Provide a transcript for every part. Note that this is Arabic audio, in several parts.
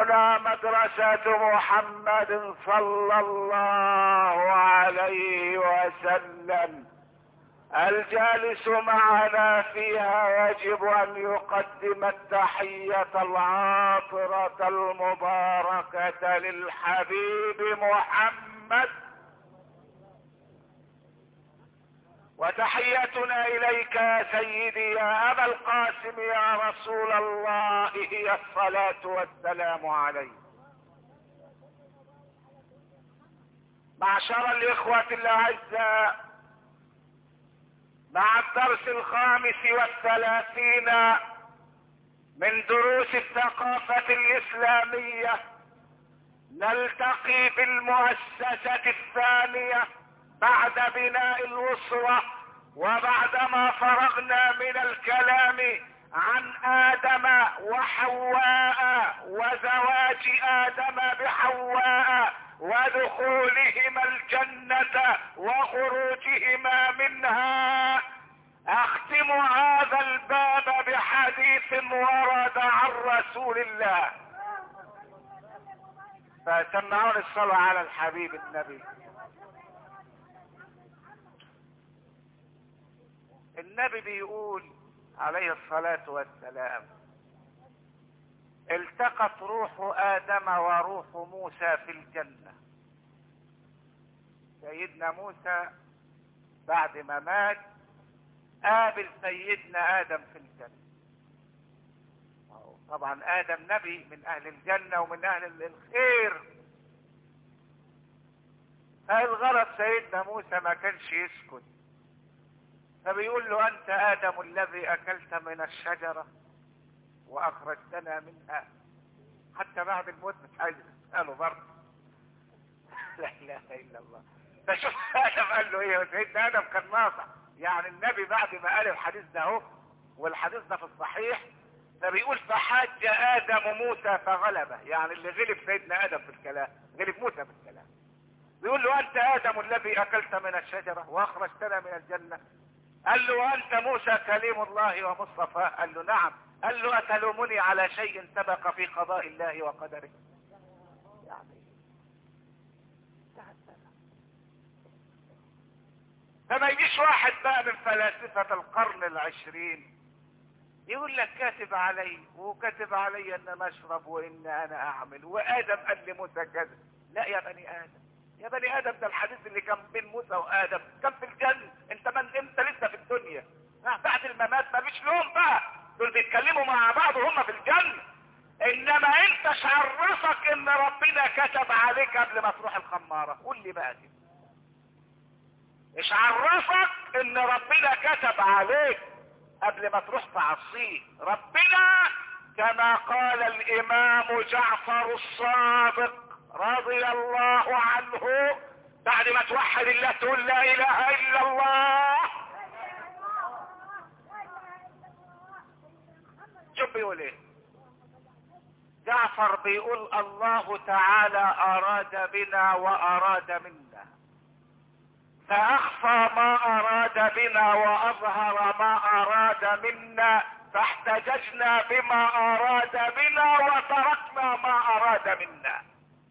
هنا مدرسة محمد صلى الله عليه وسلم. الجالس معنا فيها يجب ان يقدم التحية العاطرة المباركة للحبيب محمد. وتحيتنا اليك يا سيدي يا ابا القاسم يا رسول الله هي الصلاة والسلام عليك. معشر الاخوة الاعزاء، مع الدرس 35 من دروس الثقافة الاسلامية نلتقي بالمؤسسة الثانية بعد بناء الأسرة، وبعدما فرغنا من الكلام عن آدم وحواء وزواج آدم بحواء ودخولهما الجنة وخروجهما منها، اختم هذا الباب بحديث ورد عن رسول الله. فسمعون الصلاة على الحبيب النبي. النبي بيقول عليه الصلاة والسلام: التقت روح آدم وروح موسى في الجنة. سيدنا موسى بعد ما مات قابل سيدنا آدم في الجنة. طبعا آدم نبي من أهل الجنة ومن أهل الخير، الغرض سيدنا موسى ما كانش يسكت، فبيقول له: أنت آدم الذي أكلت من الشجرة وأخرجتنا منها. حتى بعد الموت مش عايز تسأله برضه. لا إله إلا الله. فشوف آدم قال له إيه. سيدنا آدم كان ناصح، يعني النبي بعد ما قال الحديث ده اهو، والحديث ده في الصحيح، فبيقول: فحاج آدم موسى فغلبه. يعني اللي غلب سيدنا آدم في الكلام غلب موسى في الكلام. بيقول له: أنت آدم الذي أكلت من الشجرة وأخرجتنا من الجنة. قال له: وأنت موسى كليم الله ومصطفاه. قال له: نعم. قال له: أتلومني على شيء سبق في قضاء الله وقدره؟ يعني فما يجيش واحد بقى من فلاسفة القرن العشرين يقول لك كاتب علي وكاتب علي ان انا اشرب وان انا اعمل، وادم قال لموسى كذا. لا يا بني ادم، يا بني ادم، ده الحديث اللي كان بين موسى وادم كان في الجنة. انت لسه في الدنيا. بعد الممات ما فيش لهم بقى، دول بيتكلموا مع بعض وهم في الجنة. انما انت عرفك ان ربنا كتب عليك قبل ما تروح الخمارة؟ قول لي بقى كده، ايش عرفك ان ربنا كتب عليك قبل ما تروح تعصيه؟ ربنا كما قال الامام جعفر الصادق رضي الله عنه، بعد ما توحد الله تقول لا اله الا الله. شوف بيقول ايه جعفر؟ بيقول: الله تعالى اراد بنا واراد منا، فاخفى ما اراد بنا واظهر ما اراد منا، فاحتججنا بما اراد بنا وتركنا ما اراد منا.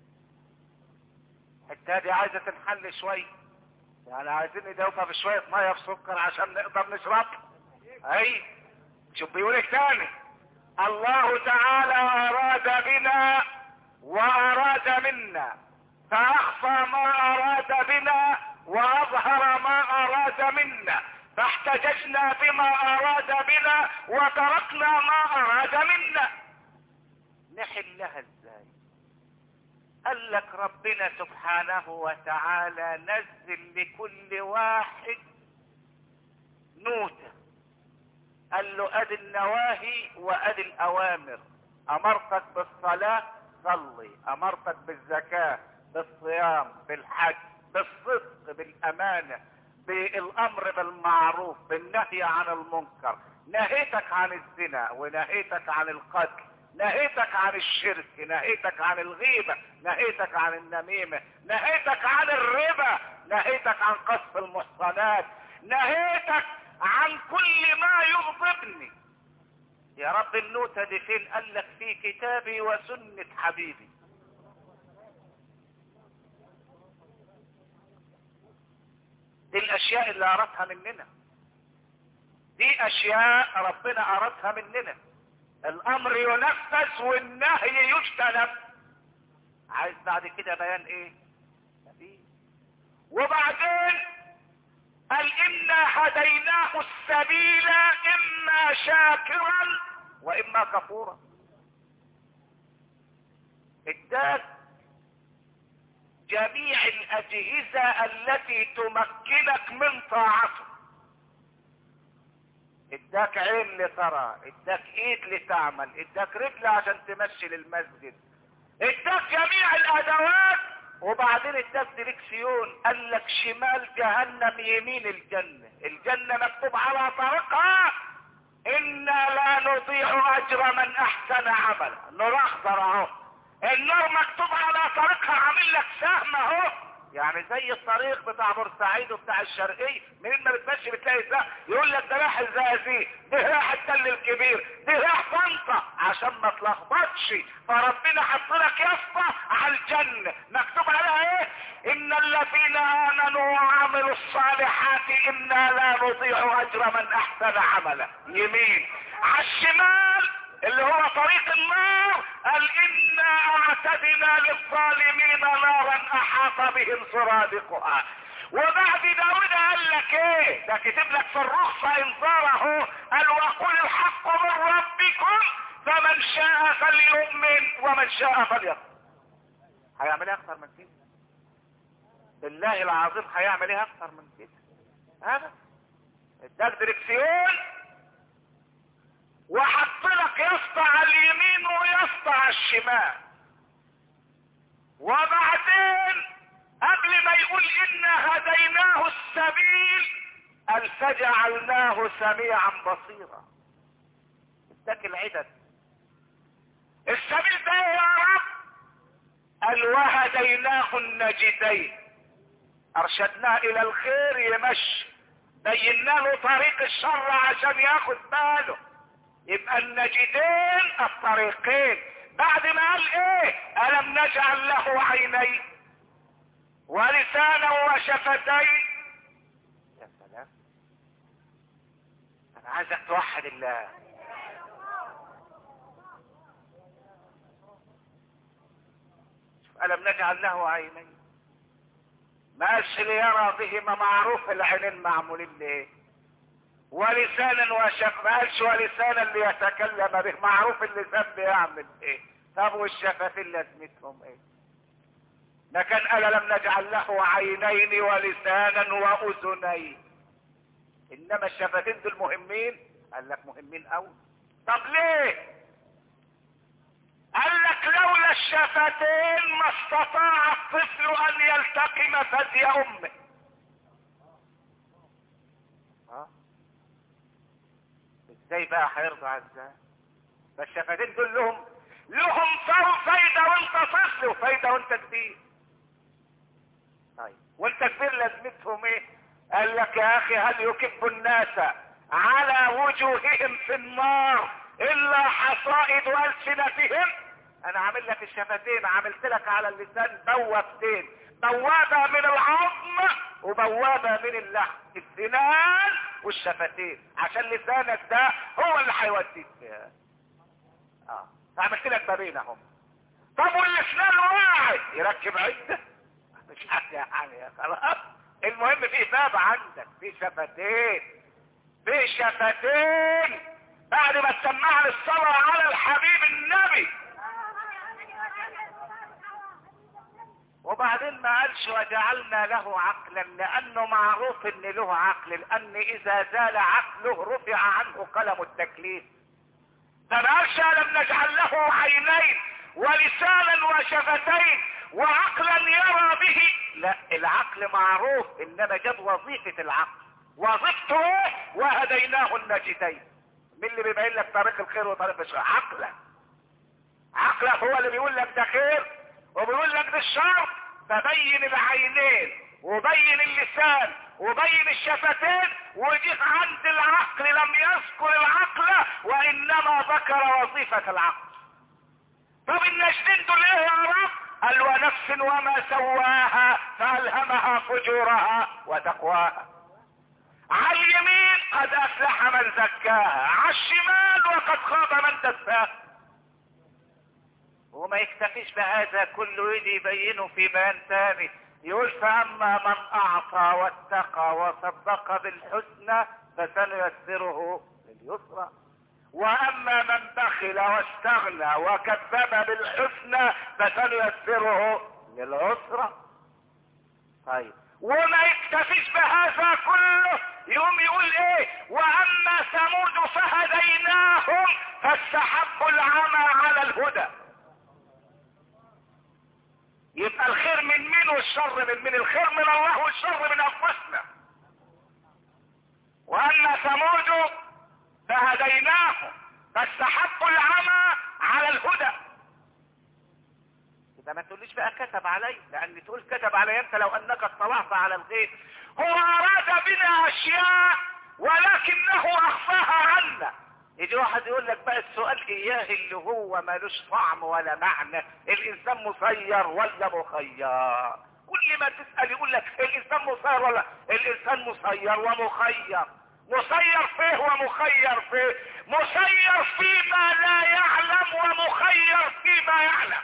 الحته دي عايزه تنحل شويه، يعني عايزين ندوبها بشويه ميه بسكر عشان نقدر نشربها. اي شوف بيقول ايه تاني: الله تعالى اراد بنا واراد منا، فاخفى ما اراد بنا واظهر ما اراد منا، فاحتججنا بما اراد بنا وتركنا ما اراد منا. نحلها ازاي؟ قال لك ربنا سبحانه وتعالى نزل لكل واحد نوتة، قال له: ادي النواهي وادي الاوامر. امرتك بالصلاة صلي، امرتك بالزكاة، بالصيام، بالحج، بالصدق، بالامانة، بالامر بالمعروف، بالنهي عن المنكر. نهيتك عن الزنا ونهيتك عن القتل، نهيتك عن الشرك، نهيتك عن الغيبة، نهيتك عن النميمة، نهيتك عن الربا، نهيتك عن قذف المحصنات، نهيتك عن كل ما يغضبني. يا رب النوتة دي فين؟ قال لك في كتابي وسنة حبيبي. دي الاشياء اللي ارادها مننا، دي اشياء ربنا ارادها مننا. الامر ينفذ والنهي يجتنب. عايز بعد كده بيان ايه؟ وبعدين قال انا هديناه السبيل اما شاكرا واما كفورا. اداك جميع الاجهزة التي تمكنك من طاعته. اداك عين لترى، اداك ايد لتعمل، اداك رجل عشان تمشي للمسجد، اداك جميع الادوات. وبعدين اداك دريكسيون، قال لك شمال جهنم يمين الجنة. الجنة مكتوب على طريقها انا لا نضيع اجر من احسن عملا. نور اخضر اهو، النار مكتوب على طريقها، عامل لك سهم اهو، يعني زي الطريق بتاع بورسعيد وبتاع الشرقية. منين ما بتمشي بتلاقي سهم يقول لك ده رايح الزقازيق، ده رايح التل الكبير، ده رايح طنطا، عشان ما تلخبطش. فربنا حط لك يافطة على الجنة مكتوب عليها ايه؟ ان الذين امنوا وعملوا الصالحات انا لا نضيع اجر من احسن عملا. يمين. على الشمال اللي هو طريق النار قال انا اعتدنا للظالمين نارا احاط بهم سرادقها. وبعد داود قال لك ايه؟ ده كتب لك في الرخصة انذاره، قال وقل الحق من ربكم فمن شاء فليؤمن ومن شاء فليكفر. هيعمل ايه اكتر من كده؟ بالله العظيم هيعمل ايه اكتر من كده؟ هذا اداك دريكسيون وحط لك يسطى على اليمين ويسطى على الشمال. وبعدين قبل ما يقول انا هديناه السبيل قال فجعلناه سميعا بصيرا. اداك العدد. السبيل ده يا رب قال وهديناه النجدين، ارشدناه الى الخير يمشي، بينا له طريق الشر عشان ياخد باله. يبقى النجدين الطريقين. بعد ما قال ايه؟ الم نجعل له عينين ولسانا وشفتين. يا سلام، انا عايزك توحد الله. شوف، الم نجعل له عينين، ما قالش ليرى بهما، معروف العينين معمولين ليه. ولسانا وشف، ما قالش ولسانا ليتكلم به، معروف اللسان بيعمل ايه. طب والشفتين لازمتهم ايه؟ ما كان قال لم نجعل له عينين ولسانا واذنين، انما الشفتين دول مهمين. قال لك مهمين قوي. طب ليه؟ قال لك لولا الشفتين ما استطاع الطفل ان يلتقم ثدي امه. ازاي بقى هيرضع ازاي؟ فالشفتين دول لهم فايدة وانت طفل وفايدة وانت كبير. طيب وانت كبير لازمتهم ايه؟ قال لك يا اخي هل يكب الناس على وجوههم في النار الا حصائد السنتهم؟ انا عامل لك الشفتين، عملت لك على اللسان بوابتين، بوابة من العظم وبوابة من اللحم، السنان والشفتين، عشان لسانك ده هو اللي هيوديك فيها. فعملت لك بابينهم. طب والاسنان واحد يركب عدة؟ مش حاجة يعني، خلاص. المهم في باب عندك، في شفتين، في شفتين. بعد ما تسمعنا الصلاة على الحبيب النبي، وبعدين ما قالش وجعلنا له عقلا، لانه معروف ان له عقل، لان اذا زال عقله رفع عنه قلم التكليف. فما قالش لم نجعل له عينين ولسانا وشفتين وعقلا يرى به، لا، العقل معروف، انما جاب وظيفة العقل. وظيفته ايه؟ وهديناه النجدين. مين اللي بيبين لك طريق الخير وطريق الشر؟ عقلك. عقلك هو اللي بيقول لك ده خير وبيقول لك ده الشر. فبين العينين وبين اللسان وبين الشفتين، وجيت عند العقل لم يذكر العقل وانما ذكر وظيفة العقل. طب النجدين دول ايه يا رب؟ قال ونفس وما سواها فألهمها فجورها وتقواها. على اليمين قد افلح من زكاها، على الشمال وقد خاب من دساها. وما يكتفيش بهذا كله، يجي يبينه في بيان ثاني، يقول فاما من اعطى واتقى وصدق بالحسنى فسنيسره لليسرى، واما من بخل واستغنى وكذب بالحسنى فسنيسره للعسرى. طيب وما يكتفيش بهذا كله، يقوم يقول ايه؟ واما ثمود فهديناهم فاستحبوا العمى على الهدى. يبقى الخير من مين والشر من مين؟ الخير من الله والشر من انفسنا. واما ثمود فهديناهم فاستحبوا العمى على الهدى. يبقى ما تقوليش بقى كتب علي، لان تقول كتب علي انت لو انك اطلعت على الغيب. هو اراد بنا اشياء ولكنه اخفاها عنا. يجي واحد يقول لك بقى السؤال اياه اللي هو مالوش طعم ولا معنى، الانسان مسير ولا مخير؟ كل ما تسأل يقول لك الانسان مسير ولا الانسان مسير ومخير. مسير فيه ومخير فيه؟ مسير فيما لا يعلم ومخير فيما يعلم.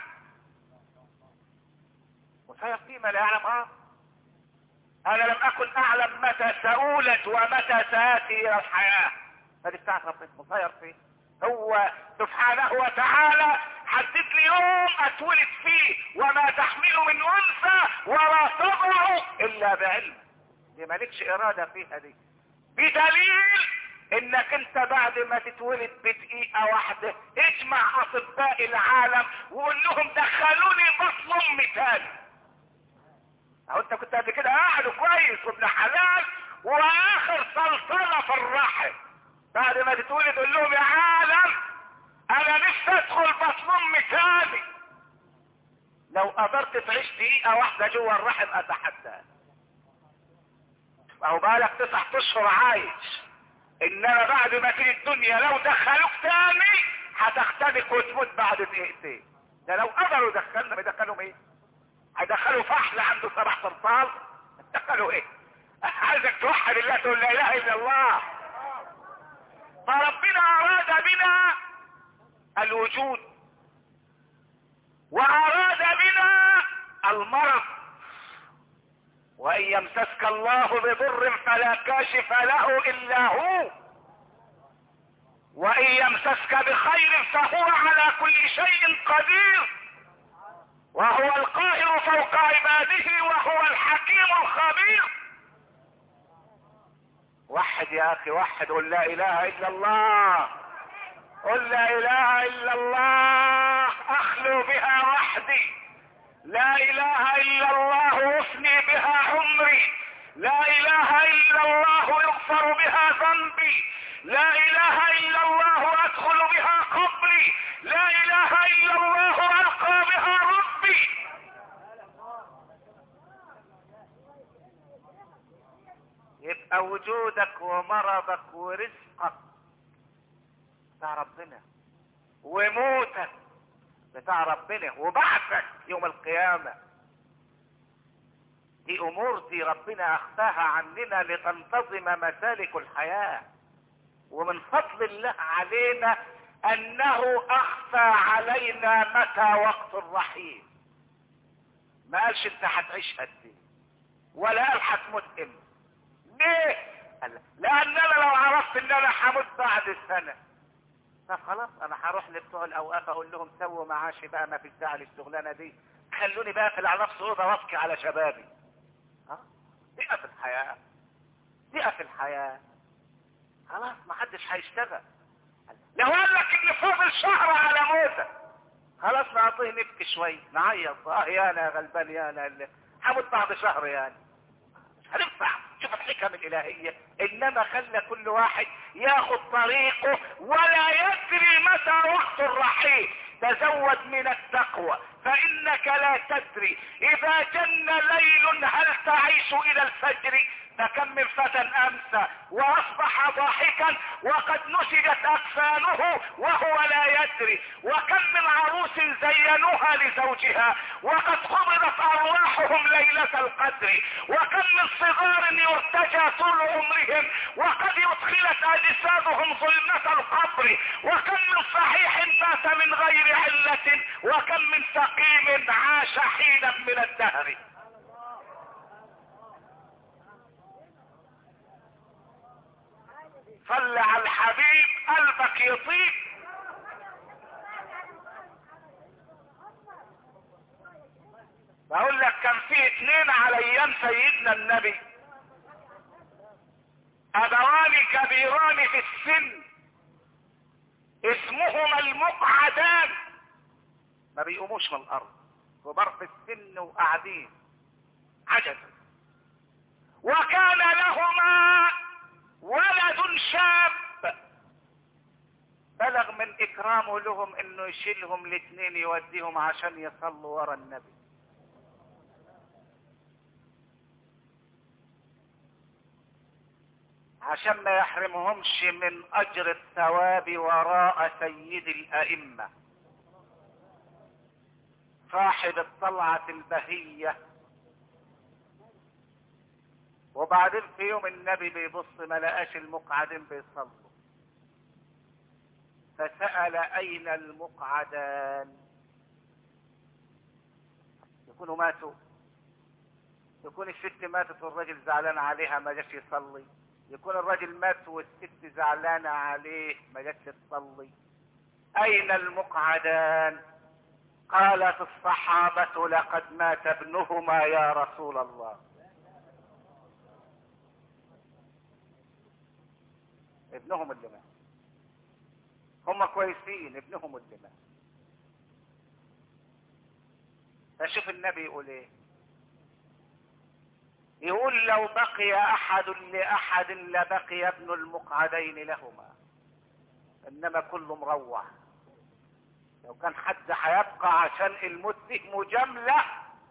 مسير فيما لا يعلم. انا لم اكن اعلم متى سأولد ومتى سآتي الى الحياة، هذه بتاعت ربنا مسير فيه. هو سبحانه وتعالى حدد لي يوم اتولد فيه، وما تحمل من انثى ولا تضع الا بعلم. دي مالكش ارادة فيها دي، بدليل انك انت بعد ما تتولد بدقيقة واحدة اجمع اطباء العالم وقول لهم دخلوني بطن امي تاني. اهو انت كنت قبل كده قاعد كويس وابن حلال واخر سلطنة في الرحم، بعد ما تتولد قول لهم يا عالم انا نفسي ادخل بطن امي تاني. لو قدرت تعيش دقيقة واحدة جوه الرحم اتحدى. اهو بقالك 9 اشهر عايش، انما بعد ما تيجي الدنيا لو دخلوك تاني هتختنق وتموت بعد دقيقتين. ده لو قدروا يدخلنا، بيدخلوا ايه؟ هيدخلوا فحل عنده 7 صرصال؟ دخلوا ايه؟ عايزك توحد الله، تقول لا اله الا الله. فربنا اراد بنا الوجود واراد بنا المرض. وان يمسسك الله بضر فلا كاشف له الا هو، وان يمسسك بخير فهو على كل شيء قدير، وهو القاهر فوق عباده وهو الحكيم الخبير. وحد يا اخي، وحد، قل لا اله الا الله، قل لا اله الا الله، اخلو بها وحدي. لا اله الا الله افني بها عمري، لا اله الا الله يغفر بها ذنبي، لا اله الا الله ادخل بها قبري، لا اله الا الله القى بها ربي. يبقى وجودك ومرضك ورزقك بتاع ربنا، وموتك بتاع ربنا، وبعثك يوم القيامة. دي امور دي ربنا اخفاها عننا لتنتظم مسالك الحياة. ومن فضل الله علينا انه اخفى علينا متى وقت الرحيل. ما قالش انت هتعيش قد ايه، ولا قال هتموت امتى. ليه؟ لان انا لو عرفت ان انا هموت بعد سنة، طب خلاص انا هروح لبتوع الاوقاف اقول لهم سووا معاشي بقى، ما فيش داعي للشغلانه دي، خلوني بقى اقفل على نفسي اوضه وابكي على شبابي. دي في الحياه، دي في الحياه. خلاص ما حدش هيشتغل. لو قال لك ان فاضل شهر على موتك، خلاص نعطيه نبكي شويه نعيط، يا انا غلبان، يا انا اللي هموت بعد شهر يعني. مش هننفع. شوف الحكم الالهيه، انما خلى كل واحد ياخد طريقه ولا يدري متى وقت الرحيل. تزود من التقوى فانك لا تدري اذا جن ليل هل تعيش الى الفجر. فكم من فتى امسى واصبح ضاحكا وقد نسجت اكفانه وهو لا يدري. وكم من عروس زينوها لزوجها وقد قبضت ارواحهم ليلة القدر. وكم من صغار يرتجى طول عمرهم وقد ادخلت اجسادهم ظلمة القبر. وكم من صحيح بات من غير علة وكم من سقيم عاش حينا من الدهر. صل على الحبيب قلبك يطيب. بقول لك كان في اتنين على ايام سيدنا النبي، ابوان كبيران في السن اسمهما المقعدان، ما بيقوموش من الارض، كبار في السن وقاعدين عجز. وكان لهما ولد شاب بلغ من اكرامه لهم انه يشيلهم الاثنين يوديهم عشان يصلوا ورا النبي. عشان ما يحرمهمش من اجر الثواب وراء سيد الائمة صاحب الطلعة البهية. وبعدين في يوم النبي بيبص ما لقاش المقعدين بيصلوا، فسأل اين المقعدان؟ يكونوا ماتوا، يكون الست ماتت والراجل زعلان عليها ما جاش يصلي، يكون الراجل مات والست زعلانة عليه ما جاش تصلي. اين المقعدان؟ قالت الصحابة لقد مات ابنهما يا رسول الله. ابنهم اللي مات، هم كويسين ابنهم اللي مات. فشوف النبي يقول ايه، يقول لو بقي احد لاحد لبقي ابن المقعدين لهما، انما كله مروح. لو كان حد هيبقى عشان الموت فيه مجاملة،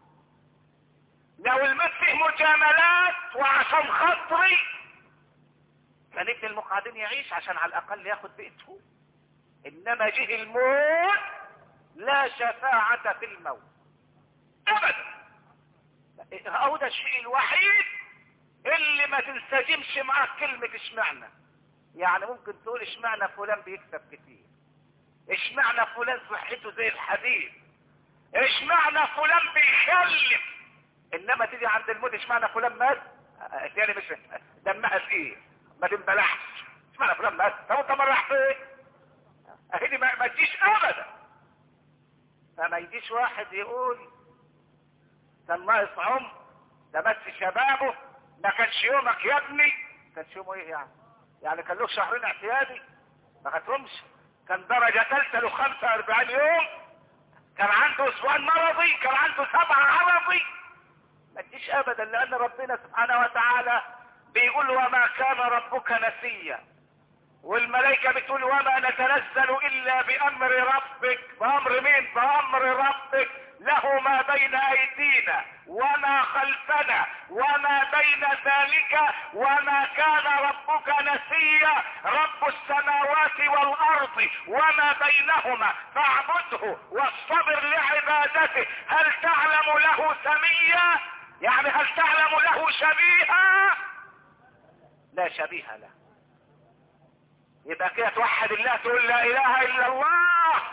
لو الموت فيه مجاملات وعشان خاطري كان ابن المقعدين يعيش عشان على الاقل ياخد بيته. انما جه الموت لا شفاعة في الموت ابدا. هو ده الشيء الوحيد اللي ما تنسجمش معاه كلمة اشمعنى. يعني ممكن تقول اشمعنى فلان بيكسب كتير، اشمعنى فلان صحته زي الحديد، اشمعنى فلان بيخلف، انما تيجي عند الموت اشمعنى فلان مات يعني مش دمها فيه ما تنبلعش. اشمعنى فلان مات؟ طب انت ما راح فين؟ اهدي ما تجيش ابدا. فما يجيش واحد يقول كان ناقص عمر، ده مات في شبابه، ما كانش يومك يا ابني. كانش يومه ايه يعني؟ يعني كان له شهرين اعتيادي ما خدهمش، كان درجة ثالثة له 45 يوم، كان عنده اسبوعين مرضي، كان عنده 7 عرضي. ما تجيش ابدا، لان ربنا سبحانه وتعالى بيقول وما كان ربك نسيا، والملائكة بتقول وما نتنزل الا بامر ربك. بامر مين؟ بامر ربك. له ما بين ايدينا وما خلفنا وما بين ذلك وما كان ربك نسيا. رب السماوات والارض وما بينهما فاعبده واصطبر لعبادته. هل تعلم له سميا؟ يعني هل تعلم له شبيها؟ لا شبيه له. يبقى كده توحد الله، تقول لا اله الا الله.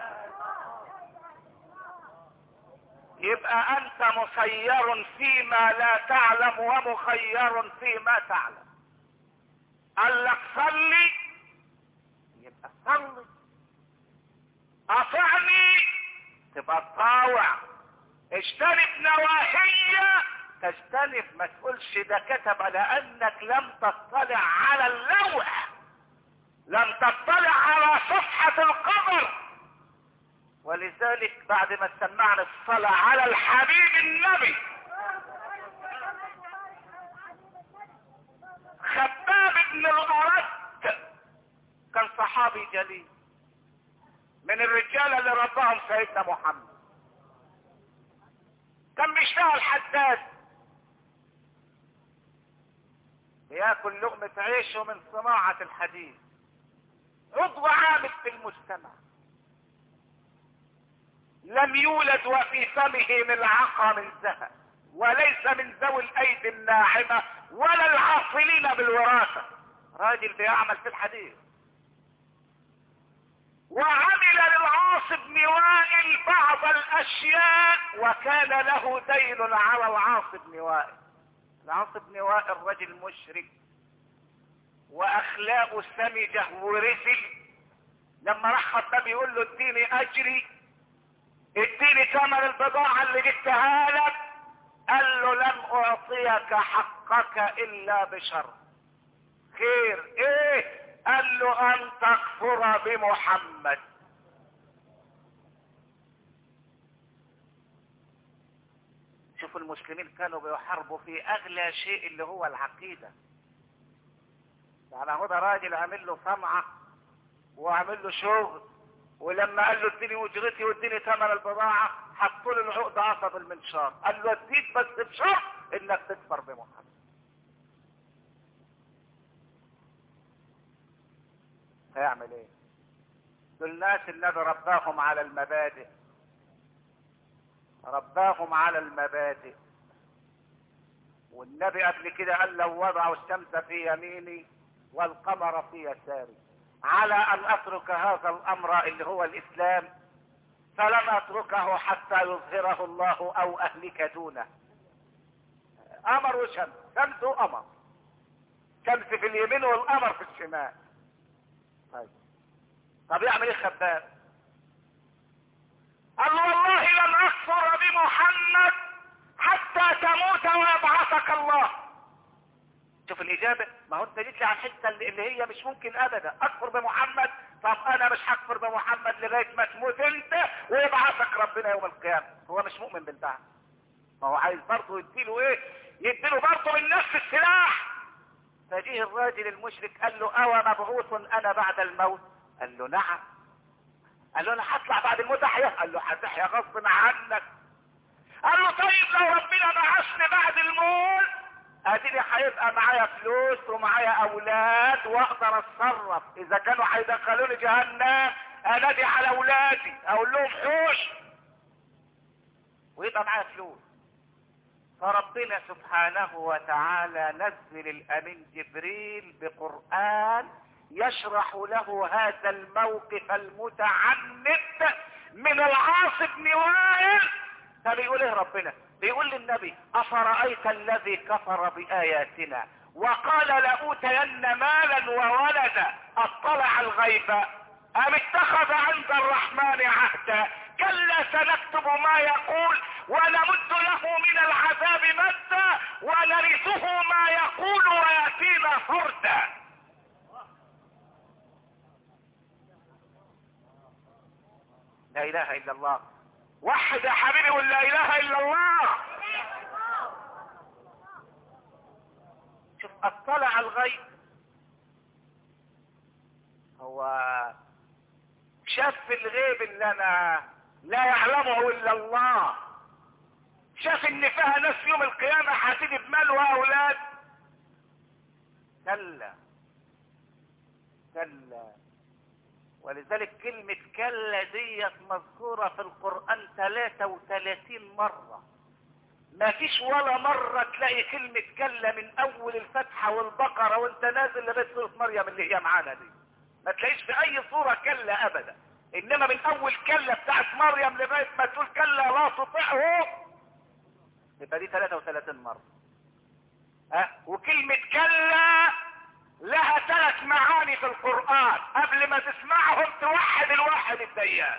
يبقى انت مسير فيما لا تعلم ومخير فيما تعلم. قال لك صلي يبقى صلي، اطعني تبقى تطاوع، اجتنب نواهي تجتنب. ما تقولش ده كتب لانك لم تطلع على اللوح، لم تطلع على صفحة القبر. ولذلك بعد ما سمعنا الصلاة على الحبيب النبي، خباب بن الأرد كان صحابي جليل من الرجال اللي رباهم سيدنا محمد. كان بيشتغل حداد، بياكل لقمة عيشه من صناعة الحديد، عضو عامل في المجتمع، لم يولد وفي فمه ملعقة من ذهب، وليس من ذوي الايدي الناعمة ولا العاصلين بالوراثة، راجل بيعمل في الحديد. وعمل للعاص بن وائل بعض الاشياء وكان له دين على العاص بن وائل. العاص بن وائل رجل مشرك واخلاقه سمجه ورسل، لما راح خطاب يقول له اديني اجري، اديني ثمن البضاعة اللي جبتها لك، قال له لن اعطيك حقك الا بشرط. خير ايه؟ قال له ان تكفر بمحمد. شوفوا المسلمين كانوا بيحاربوا في اغلى شيء اللي هو العقيدة. يعني هو ده راجل عامل له سمعة وعامل له شغل، ولما قال له اديني اجرتي واديني ثمن البضاعة حطوا له العقد عصب المنشار، قال له اديك بس بشرط انك تكفر بمحمد. هيعمل ايه؟ دول الناس النبي رباهم على المبادئ، رباهم على المبادئ. والنبي قبل كده قال لو وضعوا الشمس في يميني والقمر في يساري على ان اترك هذا الامر اللي هو الاسلام فلن اتركه حتى يظهره الله او اهلك دونه. قمر وشمس، شمس وقمر، شمس في اليمين والقمر في الشمال. طب يعمل ايه خباب؟ قال له والله لن اكفر بمحمد حتى تموت ويبعثك الله. شوف الاجابة، ما هو انت جيت لي على الحته اللي هي مش ممكن ابدا اكفر بمحمد. طب انا مش هكفر بمحمد لغايه ما تموت انت ويبعثك ربنا يوم القيامه. هو مش مؤمن بالبعث، ما هو عايز برضه يديله ايه؟ يديله برضه من نفس السلاح. فجيه الراجل المشرك قال له اوى مبعوث انا بعد الموت؟ قال له نعم. قال له انا هطلع بعد الموت احيا؟ قال له هتحيا غصب عنك. قال له طيب لو ربنا بعثني بعد الموت اديني هيبقى معايا فلوس ومعايا اولاد واقدر اتصرف، اذا كانوا هيدخلوني جهنم انادي على اولادي اقول لهم حوش ويبقى معايا فلوس. فربنا سبحانه وتعالى نزل الامين جبريل بقرآن يشرح له هذا الموقف المتعنت من العاص بن وائل. فبيقول ايه ربنا؟ بيقول للنبي افرأيت الذي كفر بآياتنا وقال لأوتين مالا وولدا اطلع الغيب ام اتخذ عند الرحمن عهدا كلا سنكتب ما يقول ونمد له من العذاب مدا ونرثه ما يقول ويأتينا فردا. لا اله الا الله. وحد يا حبيبي قول لا اله الا الله. شوف اطلع الغيب، هو شاف في الغيب اللي انا لا يعلمه الا الله. شاف ان فيها ناس يوم القيامة هتيجي بمال واولاد. كلا كلا. ولذلك كلمة كلا ديت مذكورة في القرآن 33 مرة. ما فيش ولا مرة تلاقي كلمة كلا من اول الفتحة والبقرة وانت نازل لغاية سورة مريم اللي هي معانا دي، ما تلاقيش في اي صورة كلا ابدا. انما من اول كلا بتاعت مريم لغاية ما تقول كلا لا تطيعه يبقى دي 33 مرة. وكلمة كلا لها 3 معاني في القرآن، قبل ما تسمعهم توحد الواحد الديان.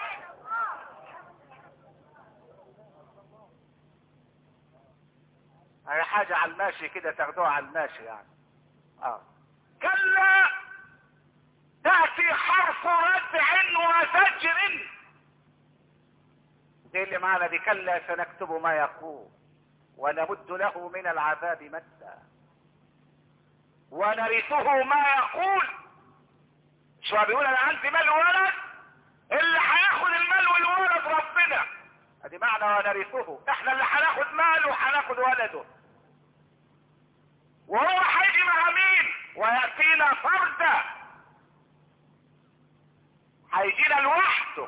هي حاجة على الماشي كده تاخدوها على الماشي يعني. كلا تأتي حرف ردع وزجر، دي اللي معنا دي. كلا سنكتب ما يقول ونمد له من العذاب مدا ونرثه ما يقول. شو بيقول؟ انا عندي مال وولد، اللي هياخد المال والولد ربنا. ادي معنى ونرثه، احنا اللي هناخد ماله وهناخد ولده. وهو هيجي مع مين؟ ويأتينا فردا، هيجينا لوحده.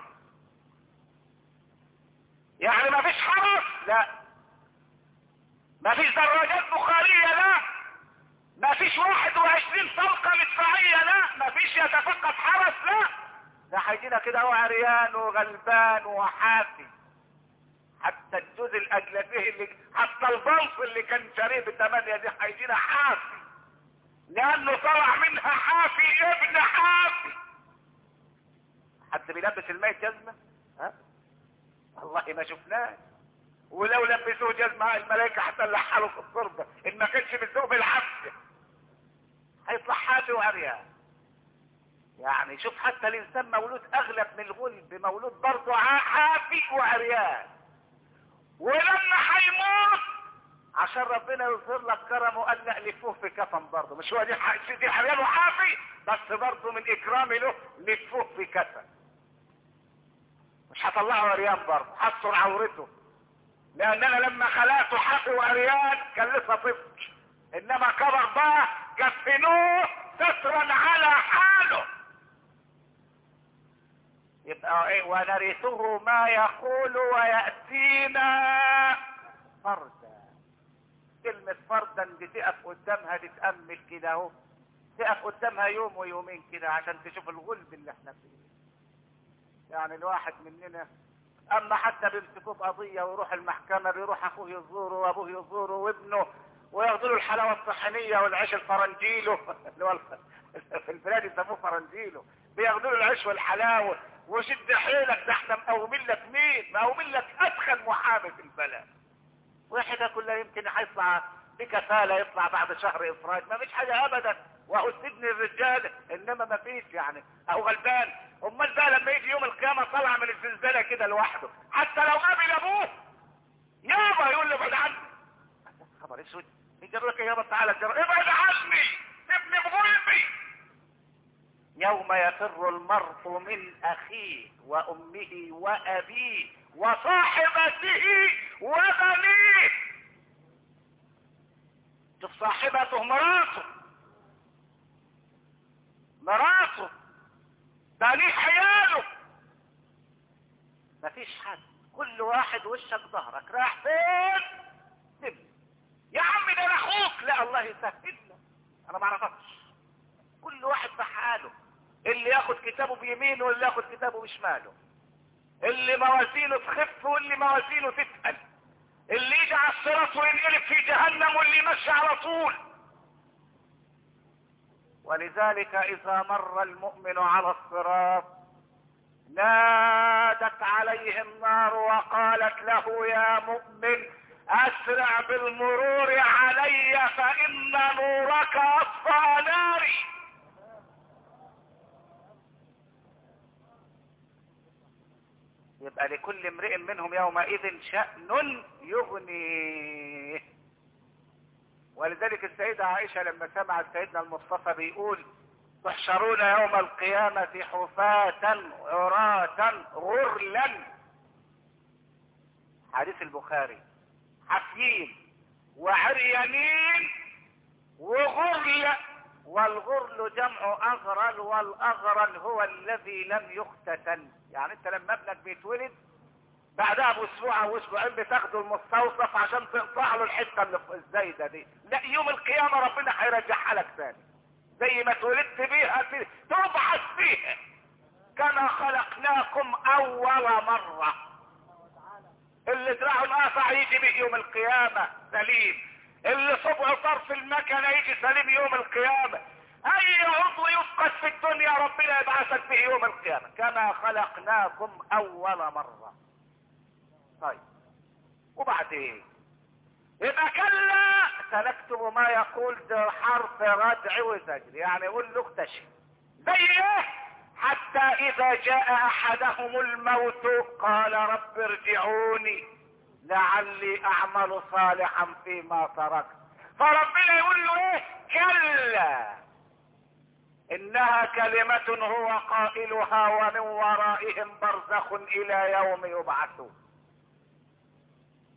يعني ما فيش حرس، لا. ما فيش دراجات بخارية، لا. ما فيش 21 طلقة مدفعية، لا. ما فيش يتفقد حرس، لا. ده هيجينا كده هو عريان وغلبان وحافي. حتى الجوز الاجلفيه اللي حتى البلص اللي كان شاريه ب8 دي هيجينا حافي، لانه طلع منها حافي ابن حافي. حد بيلبس الميت جزمه؟ ها؟ والله ما شفناه. ولو لبسوه جزمه الملائكه حتى نلحله في التربه، ان ما كانش بالذوق بالعافيه هيطلع حافي وعريان. يعني شوف، حتى الانسان مولود اغلب من الغلب، مولود برضه حافي وعريان. ولما هيموت عشان ربنا يظهر لك كرمه قال لفوه في كفن برضه. مش هو دي عريان وحافي، بس برضه من اكرامي له لفوه في كفن. مش هطلعه عريان برضه، هستر عورته، لان انا لما خلقته حافي وعريان كان لسه طفل، انما كبر بقى كفنوه سترا على حاله. يبقى ايه؟ ونرثه ما يقول ويأتينا فردا. كلمة فردا دي تقف قدامها تتأمل كده اهو، تقف قدامها يوم ويومين كده عشان تشوف الغلب اللي احنا فيه. يعني الواحد مننا اما حتى بيمسكوه بقضية ويروح المحكمة، بيروح اخوه يزوره وابوه يزوره وابنه، وياخدوا له الحلاوة الطحينية والعيش الفرنجيلو اللي هو في البلاد يسموه فرنجيلو، بياخدوا له العيش والحلاوة. وشد حيلك، ده احنا مقومين لك مين؟ مقومين لك ادخل محامي في البلد. واحدة كلها يمكن هيطلع بكفالة، يطلع بعد شهر افراج، ما فيش حاجة ابدا. وهو سجن الرجال، انما ما فيش يعني او غلبان. امال بقى لما يجي يوم القيامة طلع من الزلزالة كده لوحده، حتى لو قابل ابوه يابا يقول له ابعد عني. خبر اسود، يجرب لك يابا تعالى ابعد عني ابني بغلبي. يوم يفر المرء من اخيه وامه وابيه وصاحبته وبنيه. شوف صاحبته مراته بنيه حياله، مفيش حد. كل واحد وشك ظهرك، رايح فين؟ سيبني يا عم، ده انا اخوك. لا، الله يسهلنا، انا ما اعرفكش. كل واحد في حاله، اللي ياخد كتابه بيمينه واللي ياخد كتابه بشماله، اللي موازينه تخف واللي موازينه تتقل، اللي يجي على الصراط وينقلب في جهنم واللي يمشي على طول. ولذلك اذا مر المؤمن على الصراط نادت عليه النار وقالت له يا مؤمن اسرع بالمرور علي فان نورك اطفأ ناري. يبقى لكل امرئ منهم يومئذ شأن يغنيه. ولذلك السيدة عائشة لما سمعت سيدنا المصطفى بيقول تحشرون يوم القيامة حفاة عراة غرلا، حديث البخاري، حفيين وعريانين وغرل. والغرل جمع اغرل، والاغرل هو الذي لم يختتن. يعني انت لما ابنك بيتولد بعدها باسبوع او اسبوعين بتاخده المستوصف عشان تقطع له الحته اللي الزايده دي، لا، يوم القيامه ربنا هيرجعها لك ثاني زي ما اتولدت بيها تبعث فيها. كما خلقناكم اول مره. اللي دراعه انقطع يجي به يوم القيامه سليم، اللي صبعه طرف المكنه يجي سليم يوم القيامه. اي عضو يفقد في الدنيا ربنا يبعثك به يوم القيامه. كما خلقناكم اول مره. طيب وبعدين يبقى كلا سنكتب ما يقول، ده حرف ردع وزجر، يعني يقول له اكتشف زي ايه؟ حتى اذا جاء احدهم الموت قال رب ارجعوني لعلي اعمل صالحا فيما تركت. فربنا يقول له ايه؟ كلا انها كلمة هو قائلها ومن ورائهم برزخ الى يوم يبعثون.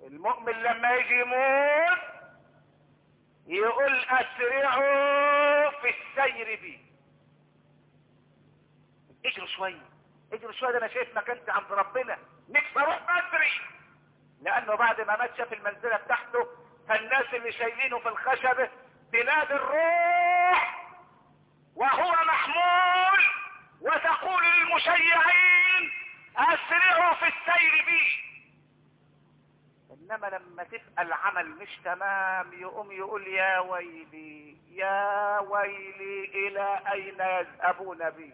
المؤمن لما يجي يموت يقول اسرعوا في السير بي. اجروا شويه، اجروا شويه، ده انا شايف مكانتي عند ربنا، نفسي اروح بدري. لانه بعد ما مات شاف المنزله بتاعته، فالناس اللي شايلينه في الخشبه بلاد الروح وهو محمول، وتقول للمشيعين اسرعوا في السير بي. انما لما تبقى العمل مش تمام يقوم يقول يا ويلي يا ويلي الى اين يذهبون بي.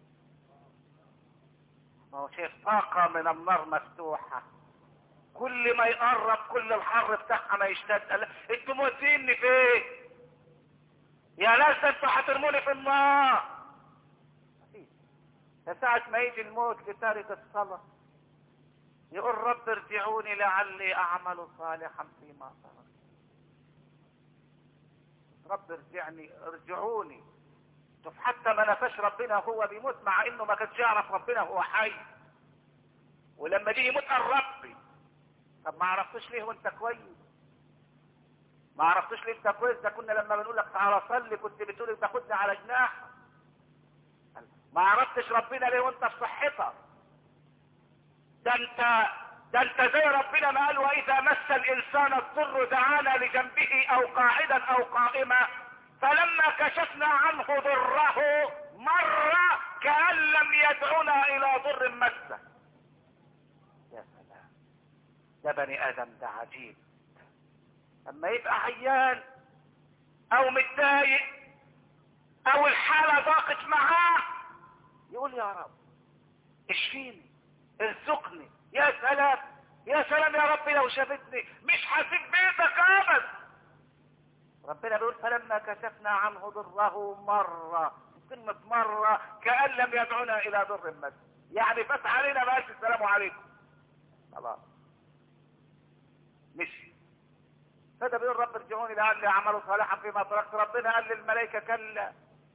ما هو شايف طاقة من النار مفتوحة، كل ما يقرب كل الحر بتاعها ما يشتد. انتوا موديني فين يا ناس؟ انتوا هترموني في النار. ساعة ما يجي الموت لتارك الصلاة يقول رب ارجعوني لعلي اعمل صالحا فيما تركت. رب ارجعوني. شوف حتى ما نفاش ربنا وهو بيموت، مع انه ما كانش يعرف ربنا وهو حي، ولما جه يموت قال ربي. طب ما عرفتوش ليه وانت كويس؟ ما عرفتوش ليه انت كويس؟ ده كنا لما بنقول لك تعالى صلي كنت بتقول تاخدني على جناح. ما عرفتش ربنا ليه وانت في صحتك؟ ده انت زي ربنا ما قال واذا مس الانسان الضر دعانا لجنبه او قاعدا او قائما فلما كشفنا عنه ضره مر كأن لم يدعنا الى ضر مسه. يا سلام، ده بني ادم ده عجيب. اما يبقى عيان او متضايق او الحالة ضاقت معاه يقول يا رب اشفيني ارزقني. يا سلام يا سلام يا رب، لو شافتني مش هسيب بيتك ابدا. ربنا بيقول فلما كشفنا عنه ضره مرة. كلمة مرة كأن لم يدعنا الى ضر مس، يعني فات علينا بقى السلام عليكم خلاص مشي. فده بيقول رب ارجعوني لعلي اعمل صالحا فيما تركت. ربنا قال للملائكة كلا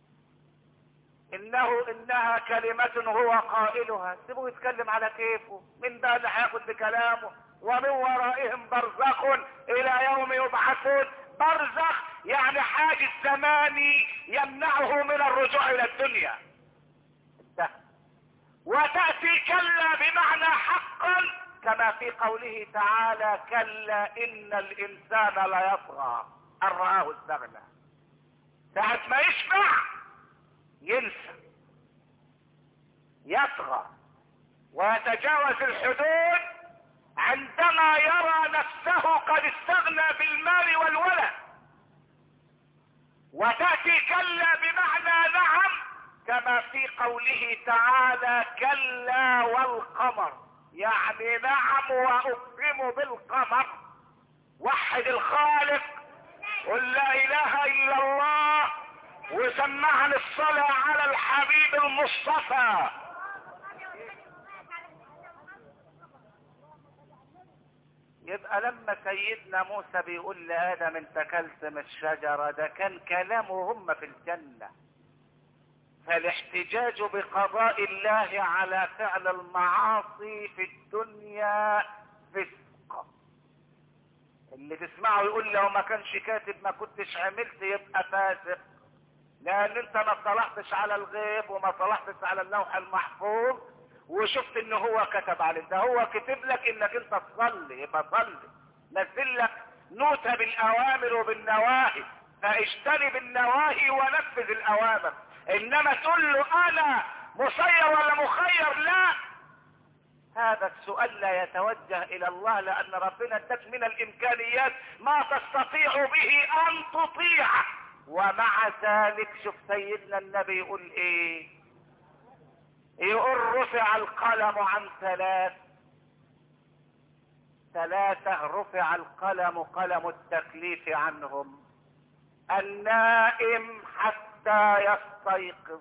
انها كلمة هو قائلها. سيبوه يتكلم على كيفه، من ده اللي هياخد بكلامه. ومن ورائهم برزخ الى يوم يبعثون. برزخ يعني حاجز زماني يمنعه من الرجوع الى الدنيا. انتهى. وتأتي كلا بمعنى حقا كما في قوله تعالى كلا ان الانسان ليطغى ان رآه استغنى. ساعة ما يشبع ينسى، يطغى ويتجاوز الحدود عندما يرى نفسه قد استغنى بالمال والولد. وتأتي كلا بمعنى نعم كما في قوله تعالى كلا والقمر، يعني نعم وأقسم بالقمر. وحد الخالق، قل لا إله إلا الله، وسمعنا الصلاة على الحبيب المصطفى. يبقى لما سيدنا موسى بيقول لآدم انت كلت من الشجرة، ده كان كلامه هم في الجنة. فالاحتجاج بقضاء الله على فعل المعاصي في الدنيا فسق. اللي تسمعه يقول لو ما كانش كاتب ما كنتش عملت يبقى فاسق، لان انت ما طلعتش على الغيب وما طلعتش على اللوح المحفوظ وشفت ان هو كتب عليك. ده هو كتب لك انك انت تصلي، يبقى صلي. نزل لك نوتة بالاوامر وبالنواهي، فاجتنب النواهي ونفذ الاوامر. انما تقول له انا مسير ولا مخير، لا. هذا السؤال لا يتوجه الى الله، لان ربنا اداك من الامكانيات ما تستطيع به ان تطيعه. ومع ذلك شوف سيدنا النبي يقول ايه؟ يقول رفع القلم عن ثلاثة رفع القلم، قلم التكليف عنهم. النائم حتى يستيقظ،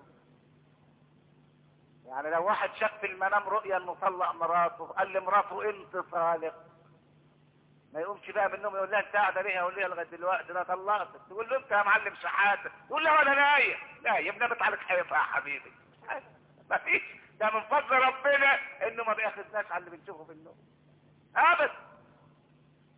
يعني لو واحد شاف في المنام رؤيا انه طلق مراته، قال لمراته انت طالق، ما يقومش بقى من النوم يقول لها انت قاعده ليه؟ يقول لها لغايه دلوقتي انا طلقتك. تقول له انت يا معلم شحاته، يقول لها انا نايم. نايم نامت عليك حيطه يا حبيبي. ما فيش، ده من فضل ربنا انه ما بياخذناش على اللي بنشوفه في النوم ابدا.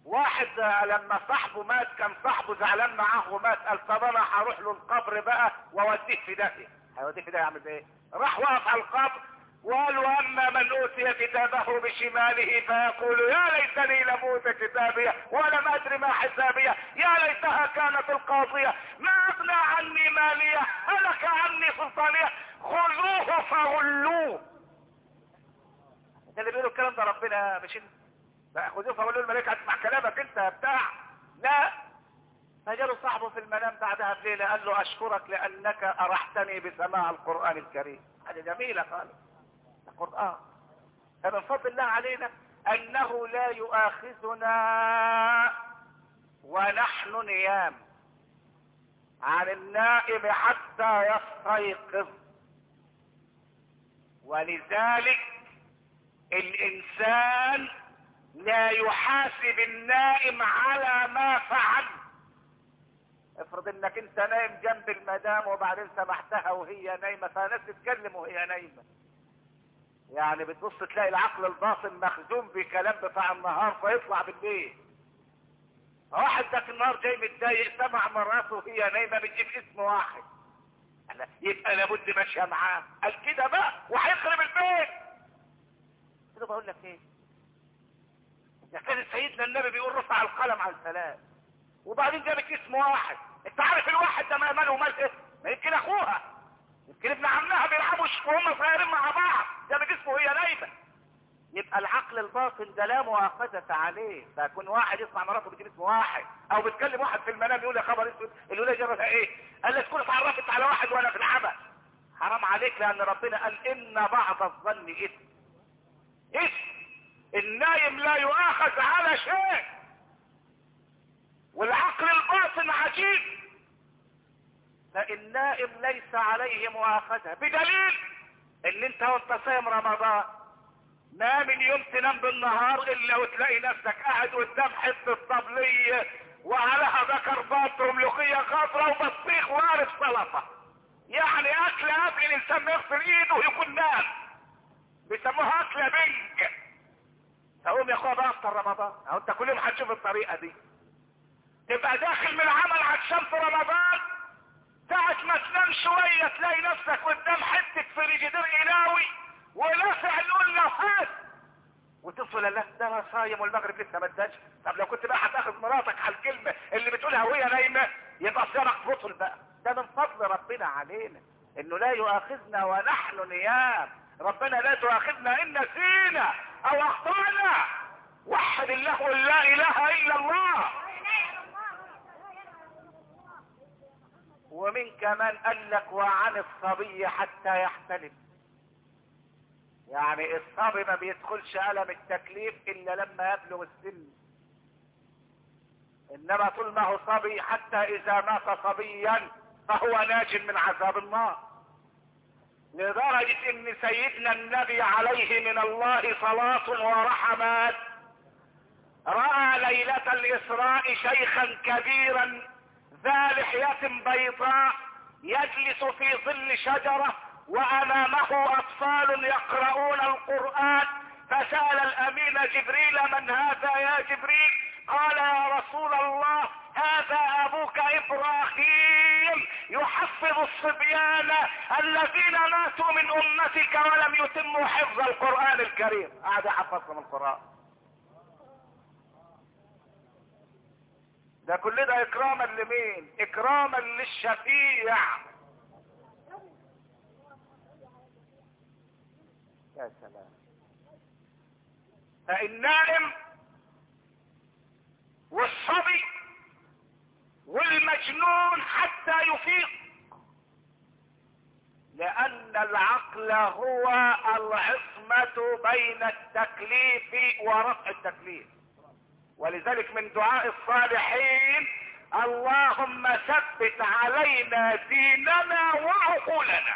واحد لما صاحبه مات كان صاحبه زعلان معاه ومات، قال طب انا هروح له القبر بقى واوديه في داهيه. هيوديه في داهيه يعمل ايه؟ راح وقف على القبر وقال واما من اوتي كتابه بشماله فيقول يا ليتني لم اوت كتابيه ولم ادر ما حسابيه يا ليتها كانت القاضيه ما اغنى عني ماليه هلك عني سلطانيه خذوه فغلوه. اللي بيقولوا الكلام ده ربنا مش انت. خذوه فغلوه الملائكه هتسمع كلامك انت يا بتاع. لا. فجاله صاحبه في المنام بعدها بليله قال له اشكرك لانك ارحتني بسماع القران الكريم. حاجه جميله خالص القرآن. فمن فضل الله علينا انه لا يؤاخذنا ونحن نيام عن النائم حتى يستيقظ. ولذلك الانسان لا يحاسب النائم على ما فعل. افرض انك انت نايم جنب المدام وبعدين سمحتها وهي نايمه، فناس تتكلم وهي نايمه، يعني بتبص تلاقي العقل الباطن مخزون بكلام بتاع النهار فيطلع بالليل. واحد ذاك النهار جاي متضايق سمع مراته وهي نايمه بتجيب اسم واحد، يبقى لابد ماشيه معاه. قال كده بقى وهيخرب البيت. كده بقول لك ايه؟ ده كان سيدنا النبي بيقول رفع القلم عن ثلاث وبعدين جابت اسم واحد. انت عارف الواحد ده ما ماله ومال ايه؟ ما يمكن اخوها، يمكن ابن عمها بيلعبوا وهم صغيرين مع بعض، جابت اسمه وهي نايمه. يبقى العقل الباطن ده لا مؤاخذة عليه. فيكون واحد يسمع مراته بتجيب اسم واحد او بتكلم واحد في المنام يقول يا خبر اسود الولايه جابتها ايه؟ قال لك تكون اتعرفت على واحد وانا في العمل. حرام عليك، لان ربنا قال ان بعض الظن اثم. النايم لا يؤاخذ على شيء. والعقل الباطن عجيب. فالنائم ليس عليه مؤاخذة، بدليل ان انت وانت صايم رمضان ما من يوم تنام بالنهار الا وتلاقي نفسك قاعد قدام حته طبليه وعليها ذكر بط وملوخيه خضراء وبطيخ وعارف سلطه، يعني اكله قبل الانسان ما يغسل ايده ويكون نام، بيسموها اكله بنج. اقوم يا اخويا بقى افطر رمضان. اهو انت كل يوم هتشوف الطريقه دي. تبقى داخل من العمل عشان في رمضان ساعة ما تنام شوية تلاقي نفسك قدام حتة فريجيدير قلاوي ولاسع القلة فات وتصل الله ده انا صايم والمغرب لسه ما اداش. طب لو كنت بقى هتاخد مراتك على الكلمة اللي بتقولها وهي نايمة يبقى صيامك بطل بقى. ده من فضل ربنا علينا انه لا يؤاخذنا ونحن نيام. ربنا لا تؤاخذنا ان نسينا او اخطأنا. وحد الله قل لا اله الا الله. ومن كمان قال لك وعن الصبي حتى يحتلم. يعني الصبي ما بيدخلش ألم التكليف الا لما يبلغ السن، انما طول ما هو صبي حتى اذا مات صبيا فهو ناج من عذاب النار. لدرجة ان سيدنا النبي عليه من الله صلاة ورحمات رأى ليلة الاسراء شيخا كبيرا ذا لحية بيضاء يجلس في ظل شجرة وامامه اطفال يقرؤون القرآن، فسأل الامين جبريل من هذا يا جبريل؟ قال يا رسول الله هذا ابوك ابراهيم يحفظ الصبيان الذين ماتوا من امتك ولم يتموا حفظ القرآن الكريم. قاعد يحفظهم القرآن. ده كل ده اكراما لمين؟ اكراما للشفيع. يا سلام. فالنائم والصبي والمجنون حتى يفيق، لان العقل هو العصمة بين التكليف ورفع التكليف. ولذلك من دعاء الصالحين اللهم ثبت علينا ديننا وعقولنا.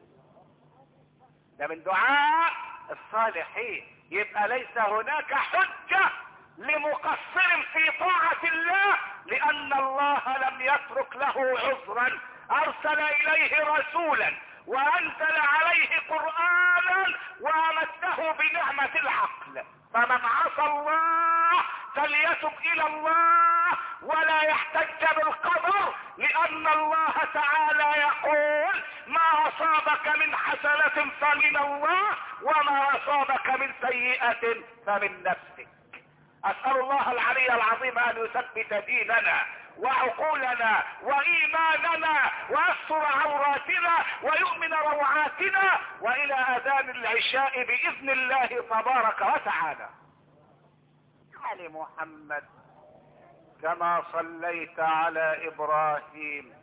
ده من دعاء الصالحين. يبقى ليس هناك حجة لمقصر في طاعة الله، لان الله لم يترك له عذرا. ارسل اليه رسولا وانزل عليه قرآنا وامده بنعمة العقل. فمن عصى الله فليتب الى الله ولا يحتج بالقدر، لان الله تعالى يقول ما اصابك من حسنة فمن الله وما اصابك من سيئة فمن نفسك. اسأل الله العلي العظيم ان يثبت ديننا وعقولنا وايماننا ويستر عوراتنا ويؤمن روعاتنا، والى اذان العشاء باذن الله تبارك وتعالى. آل محمد كما صليت على ابراهيم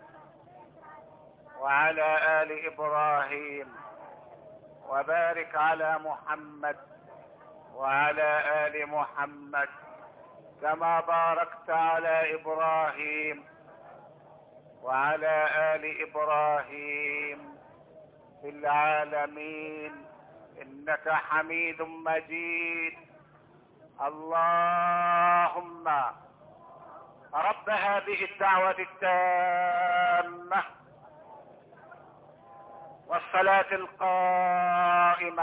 وعلى آل ابراهيم، وبارك على محمد وعلى آل محمد كما باركت على ابراهيم وعلى آل ابراهيم في العالمين انك حميد مجيد. اللهم رب هذه الدعوة التامة والصلاة القائمة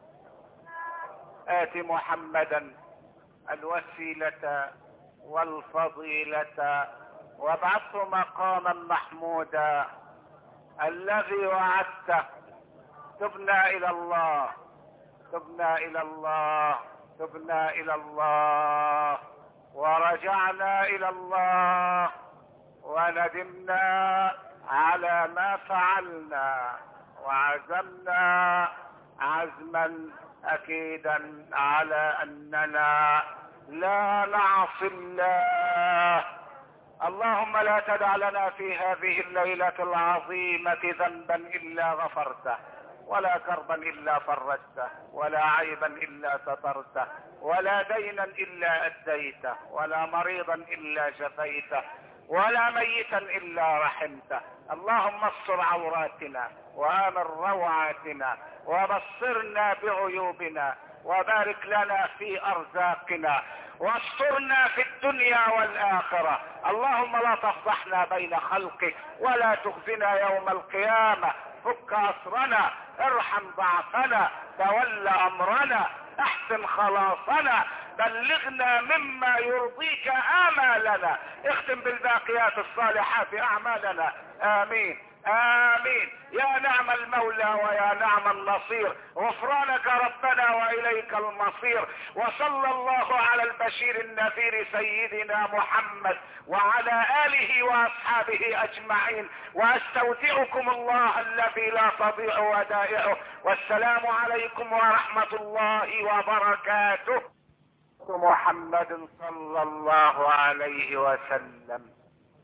آت محمدا الوسيلة والفضيلة وابعثه مقاما محمودا الذي وعدته. تبنا الى الله، تبنا الى الله، تبنا الى الله، ورجعنا الى الله، وندمنا على ما فعلنا، وعزمنا عزما اكيدا على اننا لا نعصي الله. اللهم لا تدع لنا في هذه الليلة العظيمة ذنبا الا غفرته، ولا كربا الا فرجته، ولا عيبا الا سترته، ولا دينا الا اديته، ولا مريضا الا شفيته، ولا ميتا الا رحمته. اللهم استر عوراتنا وامن روعاتنا وبصرنا بعيوبنا، وبارك لنا في ارزاقنا، واسترنا في الدنيا والاخرة. اللهم لا تفضحنا بين خلقك ولا تخزنا يوم القيامة. فك اسرنا، ارحم ضعفنا، تول امرنا، احسن خلاصنا، بلغنا مما يرضيك آمالنا، اختم بالباقيات الصالحات اعمالنا. امين امين. يا نعم المولى ويا نعم النصير، غفرانك ربنا واليك المصير. وصلى الله على البشير النذير سيدنا محمد وعلى آله واصحابه اجمعين، واستودعكم الله الذي لا تضيع ودائعه. والسلام عليكم ورحمة الله وبركاته. محمد صلى الله عليه وسلم.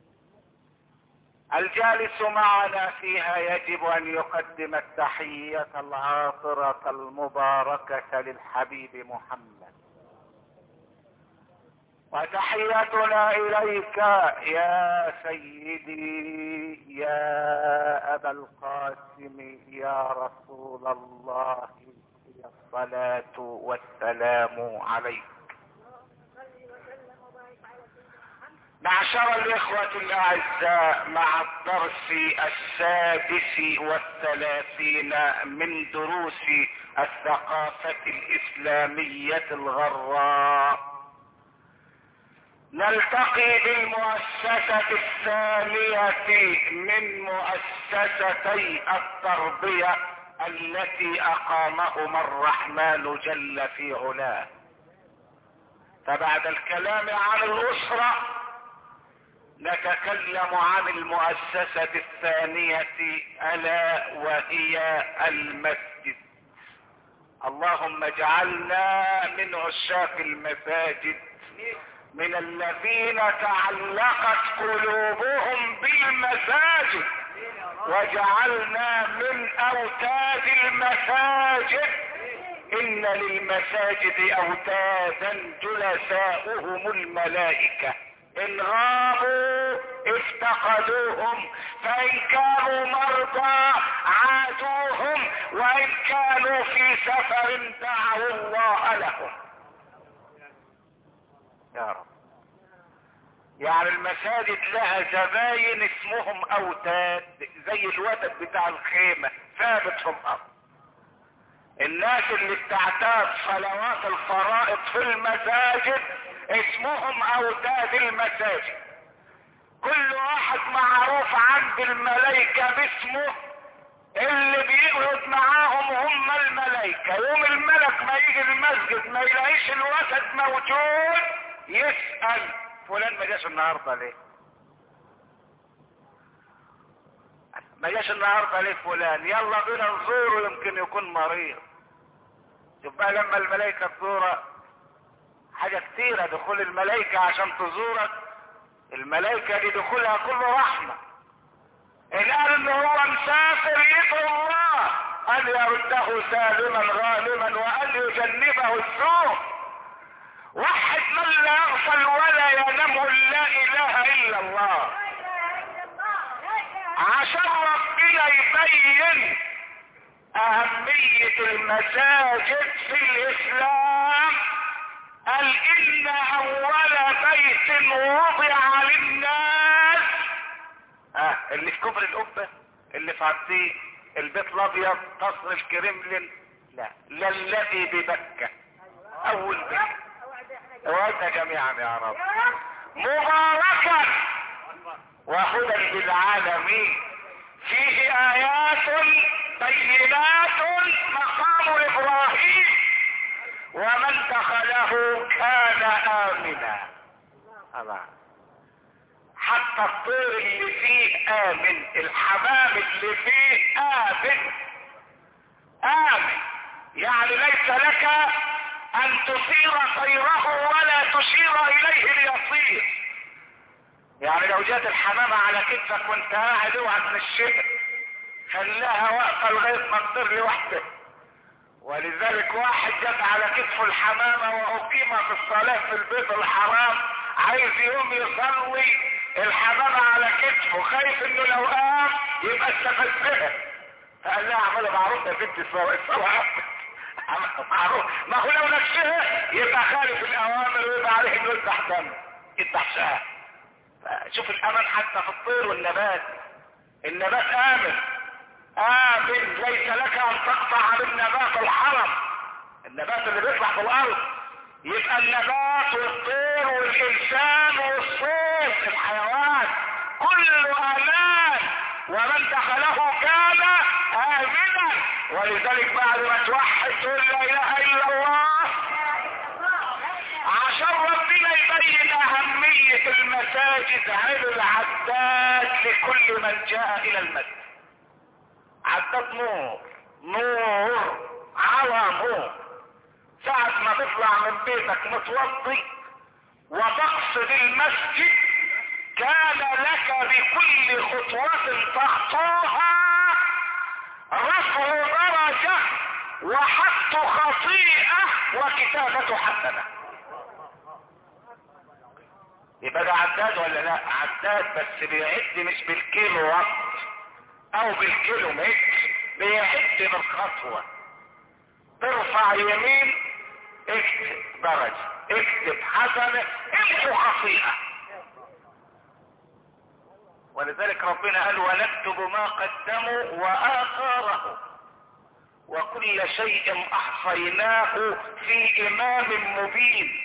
الجالس معنا فيها يجب ان يقدم التحية العاطرة المباركة للحبيب محمد، وتحيتنا اليك يا سيدي يا ابا القاسم يا رسول الله، الصلاة والسلام عليك. معشر الاخوة الاعزاء، مع الدرس 36 من دروس الثقافة الاسلامية الغراء، نلتقي بالمؤسسة الثانية من مؤسستي التربية التي اقامهما الرحمن جل في علاه. فبعد الكلام عن الاسرة نتكلم عن المؤسسة الثانية الا وهي المسجد. اللهم اجعلنا من عشاق المساجد، من الذين تعلقت قلوبهم بالمساجد، وجعلنا من اوتاد المساجد. ان للمساجد اوتادا جلساؤهم الملائكة، ان غابوا افتقدوهم، فان كانوا مرضى عادوهم، وان كانوا في سفر دعوا الله لهم. يا رب. يعني المساجد لها زباين اسمهم اوتاد، زي الوتد بتاع الخيمة ثابت في الارض. الناس اللي بتعتاد صلوات الفرائض في المساجد اسمهم اوداد المساجد. كل واحد معروف عند الملائكة باسمه، اللي بيقعد معاهم هم الملائكة. يوم الملك ما يجي المسجد ما يلاقيش الوسد موجود، يسأل فلان ما جاش النهاردة ليه؟ ما جاش النهاردة ليه فلان؟ يلا بينا نزوره يمكن يكون مريض. يبقى لما الملائكة تزورك حاجة كتيرة، دخول الملائكة عشان تزورك، الملائكة دي دخولها كله رحمة. إن قال إن هو مسافر يدعو الله أن يرده سالما غانما وأن يجنبه السوء. وحد من لا يغفل ولا ينام لا إله إلا الله. عشان ربنا يبين أهمية المساجد في الإسلام، قال إن أول بيت وضع للناس، اللي في كفر القبة، اللي في عبدين، البيت الأبيض، قصر الكرملين، لا الذي بمكة، أول بيت. وأنت جميعا يا رب مباركا وهدى للعالمين، فيه آيات بينات مقام إبراهيم ومن دخله كان آمنا. الله، حتى الطير اللي فيه آمن، الحمام اللي فيه آمن. آمن يعني ليس لك أن تصير طيره ولا تشير إليه ليصير. يعني لو جات الحمامة على كتفك وانت قاعد اوعى من الشبه، خلاها واقفة لغاية ما تطير لوحدها. ولذلك واحد جات على كتفه الحمامة وأقيم في الصلاة في البيت الحرام، عايز يقوم يصلي، الحمامة على كتفه، خايف انه لو قام يبقى استفزها، فقال لها اعملي معروف يا بنتي، الصلاة معروف. ما هو لو نفسها يبقى خالف الأوامر ويبقى عليه انه يذبح دم، يذبح شاه. شوف الأمان حتى في الطير والنبات. النبات آمن، آمن، ليس لك أن تقطع من نبات الحرم، النبات اللي بيطلع في الأرض. يبقى النبات والطير والإنسان والصوت الحيوان كله أمان، ومن دخله كان آمنا. ولذلك بعد ما توحد تقول لا إله إلا الله، عشان ربنا يبين أهمية المساجد، عمل عداد لكل من جاء إلى المسجد. عداد نور، نور على نور. ساعة ما تطلع من بيتك متوضي وتقصد المسجد، كان لك بكل خطوة تخطوها رفع درجة وحط خطيئة وكتابة حسنة. يبقى ده عداد ولا لا؟ عداد، بس بيعد مش بالكيلو وات او بالكيلو متر، بيعد بالخطوة. ترفع يمين اكتب درجة، اكتب حسنة، امحو خطيئة. ولذلك ربنا قال ونكتب ما قدموا وآثاره وكل شيء احصيناه في امام مبين.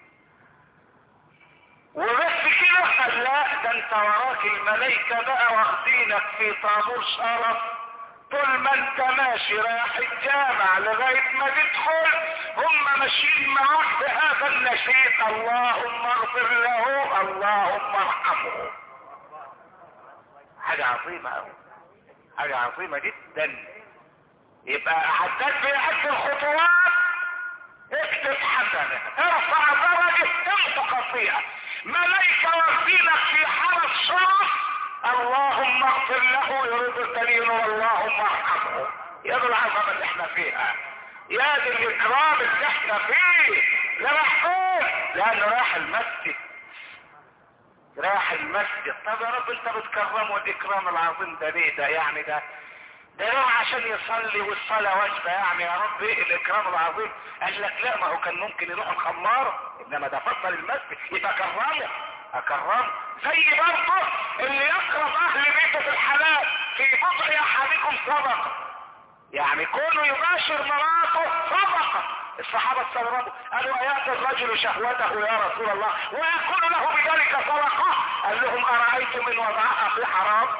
وبس كده قال لا، ده انت وراك الملائكة بقى واخدينك في طابور شرف، طول ما انت ماشي رايح الجامع لغاية ما تدخل هم ماشيين معاك بهذا النشيد: اللهم اغفر له، اللهم ارحمه. حاجة عظيمة اوي، حاجة عظيمة جدا. يبقى عداد بيعد الخطوات، اكتب حسنة، ارفع درجة، امحو خطيئة. ملائكة واخدينك في حرس شرف، اللهم اغفر له، يريد الدليل واللهم ارحمه. يا ذو العظمة اللي احنا فيها، يا ذي الاكرام اللي احنا فيه. لا محفوظ لانه راح المسجد، راح المسجد. طب يا رب انت بتكرمه الاكرام العظيم ده ليه؟ ده يعني ده راح عشان يصلي والصلاة واجبة، يعني يا رب ايه الاكرام العظيم؟ قال لك لا، ما هو كان ممكن يروح الخمارة، انما ده فضل المسجد، يبقى كرمه، اكرمه. زي برضه اللي يقرب اهل بيته في الحلال، في بضع احدكم صدقة، يعني كونه يباشر مراته صدقة، الصحابة استغربوا قالوا اياتي الرجل شهوته يا رسول الله ويكون له بذلك صدقة؟ قال لهم ارايتم ان وضعها في حرام؟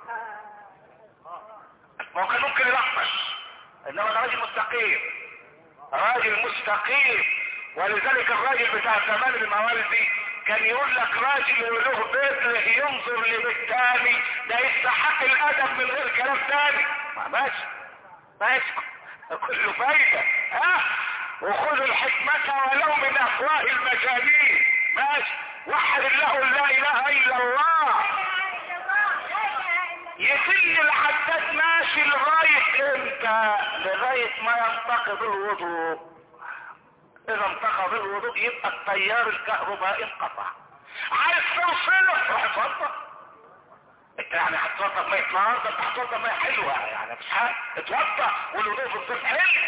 ما هو كان ممكن يلطش، انما ده راجل مستقيم، راجل مستقيم. ولذلك الراجل بتاع زمان الموالد دي كان يقول لك راجل وله بيت ينظر لبيت تاني ده يستحق الادب من غير كلام تاني. ماشي ماشي كله فايدة وخذوا الحكمة ولو من افواه المجانين. ماشي وحد الله لا اله الا الله. يسن الحداد ماشي لغاية امتى؟ لغاية ما ينتقض الوضوء. اذا انتقض الوضوء يبقى التيار الكهربائي انقطع. عايز توصله روح اتوضى. انت يعني هتوضى بمية نار؟ ده انت هتوضى بمية حلوة يعني مش حاجة. اتوضى والوضوء في الصيف حلو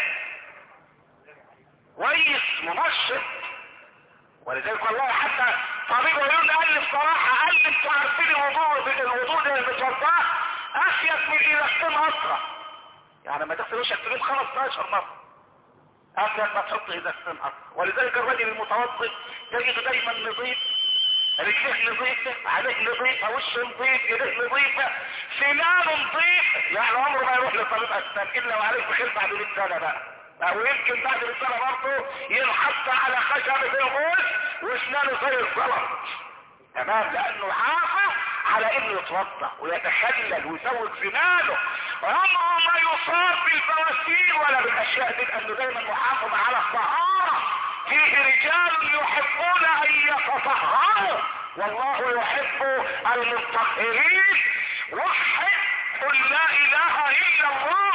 كويس منشط. ولذلك والله حتى طبيب عيون قال لي بصراحة، قال لي انتوا عارفين الوضوء ده اللي بتوضاه اشيك من ايدكتين اسرع. يعني ما تغسل وشك تجيب 15 مرة اشيك ما تحط ايدكتين اسرع. ولذلك الرجل المتوضئ تجد دايما نظيف، رجليه نظيفة، عليه نظيفة، وشه نظيف، ايديه نظيفة، سنانه نظيف. يعني عمره ما يروح لطبيب اسنان الا وعليه بخير بعد 100 سنة بقى، او يمكن بعد 100 سنة برضه ينحط على خشبة الغوث واسنانه زي الزلط. تمام، لانه حافظ على انه يتوضا ويتخلل ويزود سنانه. عمره ما يصاب بالبواسير ولا بالاشياء دي لانه دايما محافظ على الطهارة. فيه رجال يحبون ان يتطهروا والله يحب المطهرين. وحد قل لا اله الا الله.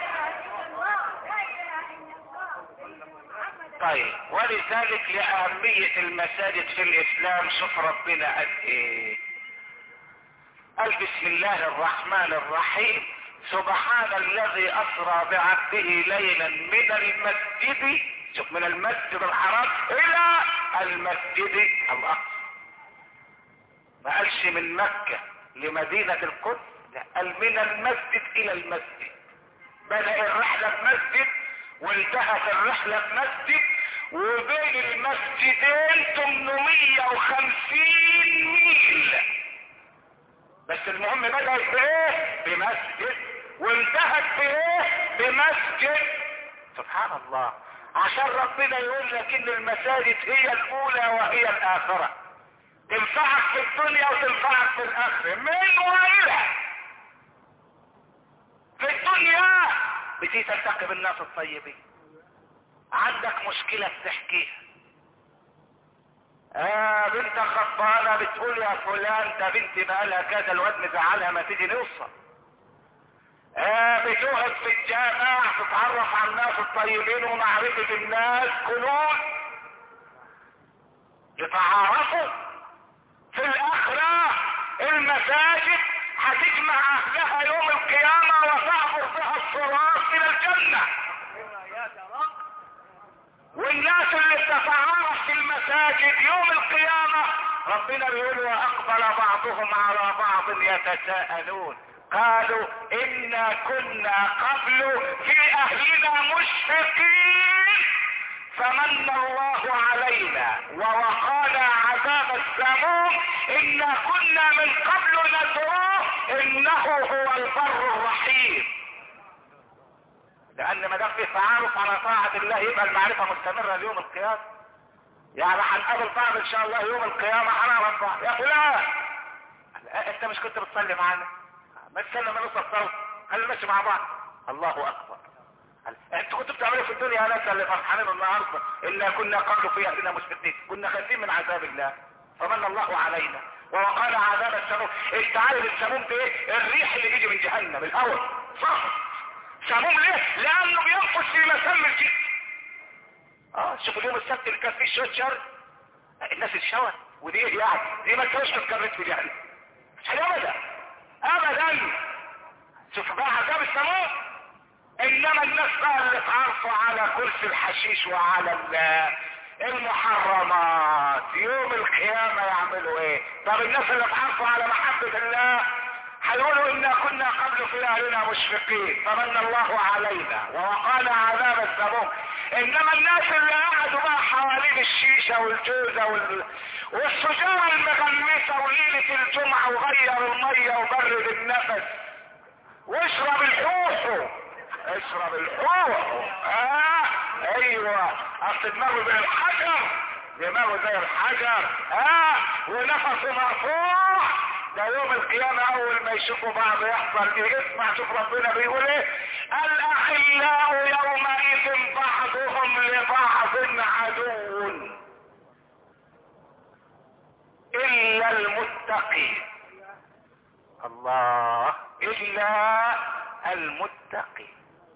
طيب ولذلك لأهمية المساجد في الإسلام شوف ربنا قال إيه؟ قال بسم الله الرحمن الرحيم سبحان الذي أسرى بعبده ليلا من المسجد، شوف من المسجد الحرام إلى المسجد الأقصى. ما قالش من مكة لمدينة القدس، لا قال من المسجد إلى المسجد. بدأ الرحلة بمسجد وانتهت الرحلة بمسجد، وبين المسجدين 850 ميل. بس المهم بدأت بايه؟ بمسجد، وانتهت بايه؟ بمسجد. سبحان الله، عشان ربنا يقول لك ان المساجد هي الاولى وهي الاخرة، تنفعك في الدنيا وتنفعك في الاخرة من والى. في الدنيا بتيجي تلتقي بالناس الطيبين، عندك مشكلة بتحكيها، بنت خطانة بتقول يا فلان ده بنتي بقالها كذا الواد مزعلها ما تيجي نوصل. بتقعد في الجامع تتعرف على الناس الطيبين ومعرفة الناس كلهم يتعارفوا. في الاخرة المساجد هتجمع اهلها يوم القيامة وتعبر بها الصراط الى الجنة. والناس اللي بتتعارف في المساجد يوم القيامة ربنا بيقول واقبل بعضهم على بعض يتساءلون قالوا انا كنا قبل في اهلنا مشفقين فمن الله علينا ووقانا عذاب السموم انا كنا من قبل ندعوه انه هو البر الرحيم. لان ما دام في تعارف على طاعة الله يبقى المعرفة مستمرة ليوم القيامة. يعني هنقابل بعض ان شاء الله يوم القيامة هنعرف بعض. يا فلان انت مش كنت بتصلي معانا؟ ما تسلم من نص الصوت، خلينا ماشي مع بعض. الله اكبر. انت كنت بتعملوا في الدنيا ناس اللي فرحانين النهارده الا كنا قبل في اهلنا مشفقين، كنا خايفين من عذاب الله فمن الله علينا ووقانا عذاب السموم. انت عارف السموم ده ايه؟ الريح اللي بيجي من جهنم، الهواء صح. سموم ليه؟ لانه بينفس في مسام الجسم. شوف اليوم السبت اللي كان فيه شويه شر الناس اتشوت، ودي ايه يعني؟ دي ما كانش اتكررت في جهنم مش ابدا ابدا. شوف بقى عذاب السموم. انما الناس بقى اللي اتعرفوا على كرسي الحشيش وعلى المحرمات يوم القيامة يعملوا ايه؟ طب الناس اللي اتعرفوا على محبة الله هيقولوا انا كنا قبل في اهلنا مشفقين فمن الله علينا ووقانا عذاب السموم انما الناس اللي قعدوا بقى حوالين الشيشة والجوزة والسجارة المغمسة وليلة الجمعة وغير المية وبرد النفس واشرب الحوحو اشرب الحوحو. ايوه اصل دماغه زي الحجر، دماغه زي الحجر. ونفسه مرفوع. ده يوم القيامة اول ما يشوفوا بعض يحصل ايه؟ اسمع شوف ربنا بيقول ايه: الاخلاء يومئذ بعضهم لبعض عدو الا المتقين. الله، الا المتقين.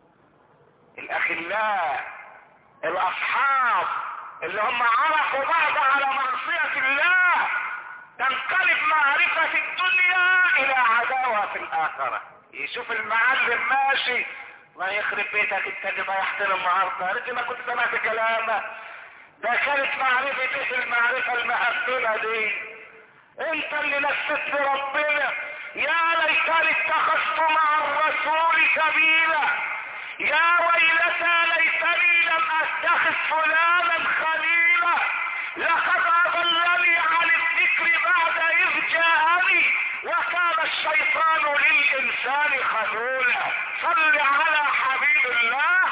الاخلاء الاصحاب اللي هم عرفوا بعض على معصية الله تنقلب معرفة الدنيا الى عداوة في الاخرة. يشوف المعلم ماشي، الله يخرب بيتك انت اللي ضيعتنا النهارده، يا ريت ما كنت سمعت كلامك. ده كانت معرفة المعرفة المهبلة دي، انت اللي نسيت ربنا. يا ليتني اتخذت مع الرسول سبيلا، يا ويلتى ليتني لم اتخذ فلانا خليلا، لقد اضلني عن الذكر بعد اذ جاءني وكان الشيطان للانسان خذولا. صل على حبيب الله.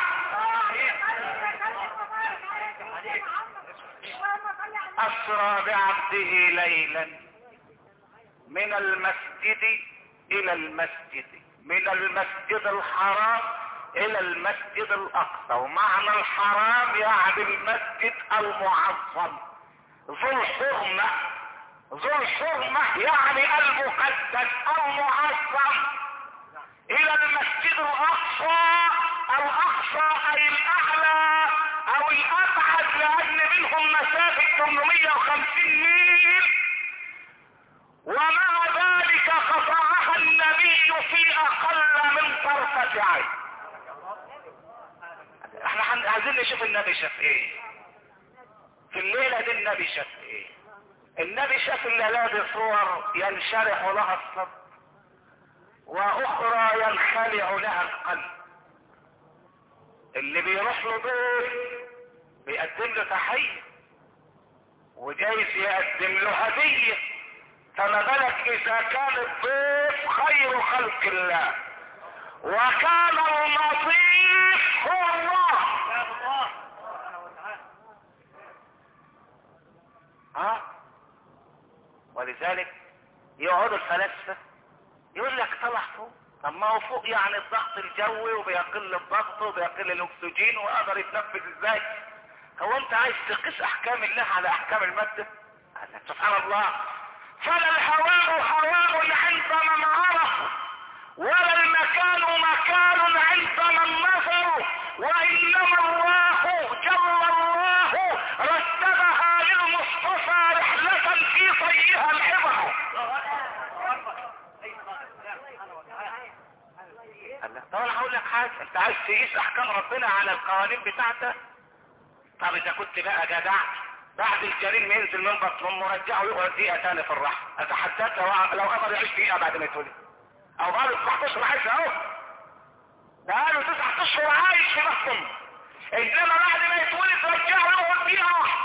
اسرى بعبده ليلا من المسجد الى المسجد، من المسجد الحرام الى المسجد الاقصى. ومعنى الحرام يعني المسجد المعظم ذو الحرمة، ذو الحرمة يعني المقدس المعظم، الى المسجد الاقصى. الاقصى اي الاعلى او الابعد، لان منهم مسافة 850 ميل، ومع ذلك قطعها النبي في اقل من طرفة عين. احنا عايزين نشوف النبي شاف ايه في الليلة دي. النبي شاف ايه؟ النبي شاف الليلة دي صور ينشرح لها الصدر واخرى ينخلع لها القلب. اللي بيروح له ضيف بيقدم له تحية وجايز يقدم له هدية، فما بالك اذا كان الضيف خير خلق الله وكان المضيف هو الله. ولذلك يقعدوا الفلاسفة يقول لك طلع فوق. طب ما هو فوق يعني الضغط الجوي وبيقل الضغط وبيقل الاكسجين وقدر يتنفس ازاي؟ هو انت عايز تقيس احكام الله على احكام المادة؟ سبحان الله. فلا الهواء هواء عند من عرف، ولا المكان مكان عند من نظر، وانما الله جل الله رتبها للمصطفى رحلة في طيها العبر. طب انا هقول لك حاجة، انت عايز تقيس احكام ربنا على القوانين بتاعته؟ طب اذا كنت بقى جدع بعد الجريم ينزل من بطن امه رجعه يقعد دقيقة تاني في الرحم، اتحداك لو قدر يعيش دقيقة بعد ما يتولد، او بعد 19 عايش اهو، بقاله 9 اشهر عايش في بطن امه، انما بعد ما يتولد رجعه يقعد دقيقة واحدة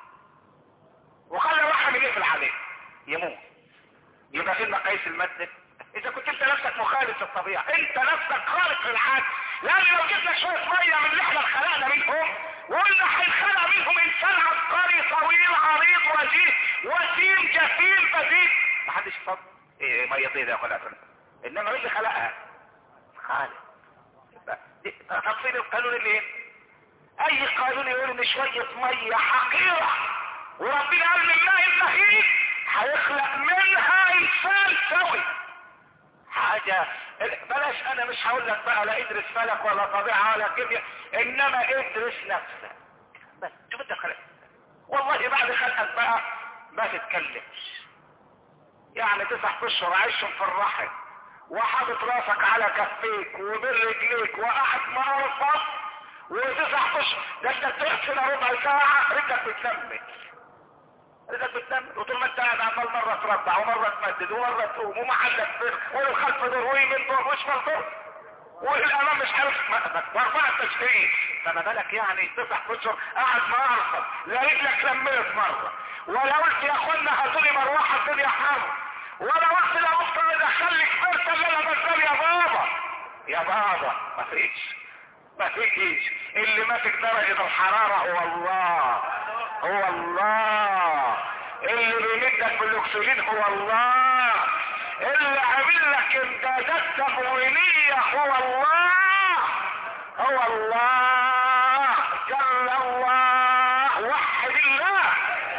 وخلى الرحم يقفل عليه يموت. يبقى في مقاييس المادة. اذا كنت انت نفسك مخالف للطبيعة، انت نفسك خالق للعادة، لان لو جبت لك شوية مية من اللي احنا خلقنا منهم وقلنا هيتخلق منهم انسان عبقري طويل عريض وجيه وسيم جسيم بديل، محدش يفضل مية طيبة خلقها، انما مين اللي خلقها؟ خالق. تفصيل القانون اللي ايه؟ اي قانون يقول ان شوية مية حقيرة وربنا قال من ماء المهين هيخلق منها انسان سوي. حاجة بلاش، انا مش هقول لك بقى لا ادرس فلك ولا طبيعة ولا كيمياء، انما ادرس نفسك بس. شوف انت خلق والله بعد خلقك بقى ما تتكلمش. يعني 9 اشهر عايشهم في الرحم وحاطط راسك على كفيك وبين رجليك وقاعد مرفض و9 اشهر، ده انت تحسن ربع ساعة رجلك بتلمس، رجلك بتلمس، وطول ما انت قاعد عمال مرة تربع ومرة تمدد ومرة تقوم ومحلك فين والخلف دور ويمين دور واشمال دور والامام مش عارف مقبك واربعة تشفيش. فما بالك يعني 9 اشهر قاعد معرفة لا رجلك لملت مرة، ولا قلت يا اخوانا هاتولي مروحة الدنيا حر، ولا قلت لا ممكن ادخلك فرصة اللي انا بسال يا بابا يا بابا. ما فيش اللي ماسك درجة الحرارة هو الله، هو الله اللي بيمدك بالاكسجين، هو الله اللي عامل لك امدادات تموينية، هو الله، هو الله جل الله، وحد الله.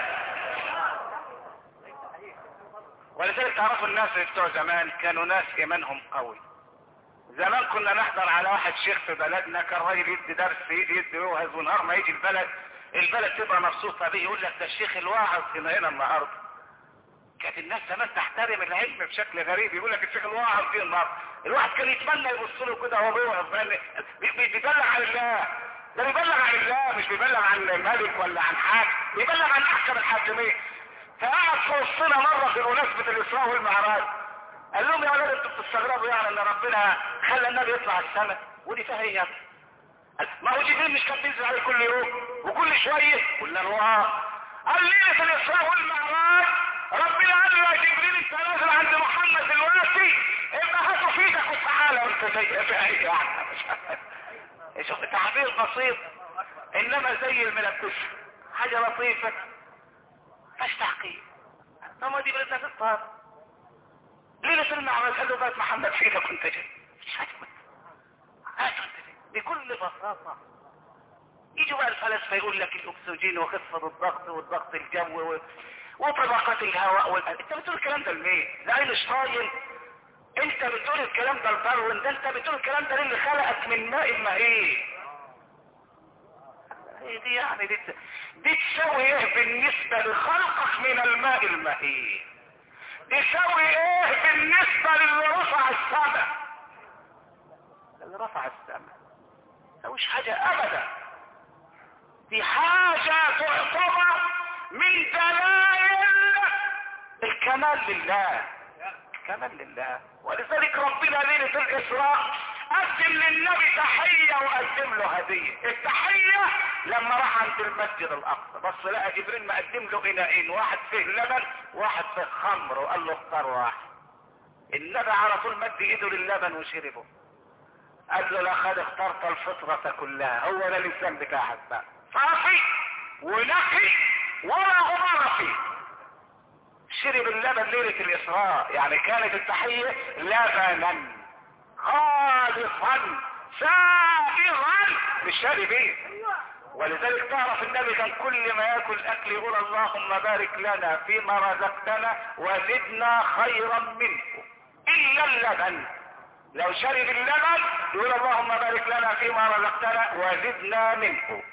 ولذلك تعرفوا الناس اللي بتوع زمان كانوا ناس ايمانهم قوي. زمان كنا نحضر على واحد شيخ في بلدنا، كان راجل يدي درس يدي يوهز، ونهار ما يجي البلد تبقى مبسوطه بيه، يقول لك ده الشيخ الواعظ هنا النهارده. كانت الناس زمان تحترم العلم بشكل غريب، يقول لك الشيخ الواعظ فيه النهارده. الواحد كان يتمنى يبص له كده وهو بيوعظ، بيبلغ عن الله، ده بيبلغ عن الله مش بيبلغ عن ملك ولا عن حاكم، بيبلغ عن احكم الحاكمين. فقعد في وسطنا مره في مناسبه الاسراء والمعراج، قال لهم يا ولاد انتوا بتستغربوا يعني ان ربنا خلى النبي يطلع السماء، ودي فيها ايه يا ابني؟ ما هو جبريل مش كان بينزل عليه كل يوم وكل شويه؟ قلنا له قال ليله الاسراء والمعراج ربنا قال له يا جبريل انت نازل عند محمد دلوقتي، ابقى هاته في ايدك وتعالى وانت زي فيها ايه يعني؟ شوف تعبير بسيط انما زي الملبس، حاجه لطيفه مفيش تعقيد. طب ما دي بلدنا في الطهر ليلة المعراج قال له بقى محمد في ايدك وانت جاي، مش حاجة بكل بساطة. يجوا بقى الفلاسفة يقول لك الاكسجين وخفض الضغط والضغط الجوي وطبقات الهواء انت بتقول الكلام ده لمين؟ لاينشتاين؟ انت بتقول الكلام ده لداروين؟ ده انت بتقول الكلام ده للي خلقك من ماء مهين. دي يعني دي تساوي ايه بالنسبة لخلقك من الماء المهين؟ يساوي ايه بالنسبة للي رفع السماء؟ اللي رفع السماء مش حاجة ابدا، دي حاجة تعتبر من دلائل الكمال لله، كمال لله. ولذلك ربنا ليلة الاسراء قدم للنبي تحية وقدم له هدية. التحية لما راح عند المسجد الاقصى بس لقى جبريل مقدم له اناءين، واحد فيه لبن واحد فيه خمر، وقال له اختار واحد. النبي على طول مد ايده للبن وشربه، قال له لقد اخترت الفطرة كلها، هو ده الانسان بتاعك بقى، صافي ونقي ولا غبار فيه. شرب اللبن ليلة الاسراء، يعني كانت التحية لبنا خالصا سائغا مش شارب ايه. ولذلك تعرف النبي كان كل ما ياكل اكل يقول اللهم بارك لنا فيما رزقتنا وزدنا خيرا منه، الا اللبن. لو شرب اللبن يقول اللهم بارك لنا فيما رزقتنا وزدنا منه،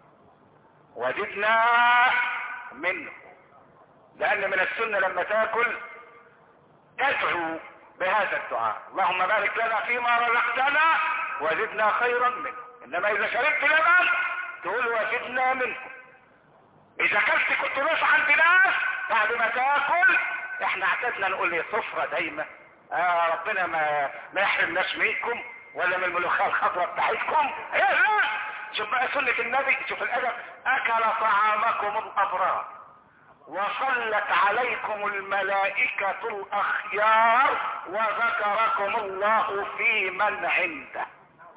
وزدنا منه. لان من السنة لما تاكل تدعو بهذا الدعاء، اللهم بارك لنا فيما رزقتنا وزدنا خيرا منه. انما اذا شربت لبن تقول وزدنا منه. اذا كلت كنت نص عند ناس بعد ما تاكل، احنا اعتدنا نقول ايه صفرة دايما، ربنا ما يحرمناش منكم ولا من الملوخيه الخضراء بتاعتكم. لا شوف بقى سنة النبي، شوف الادب، اكل طعامكم الابرار وصلت عليكم الملائكة الاخيار وذكركم الله في من عنده.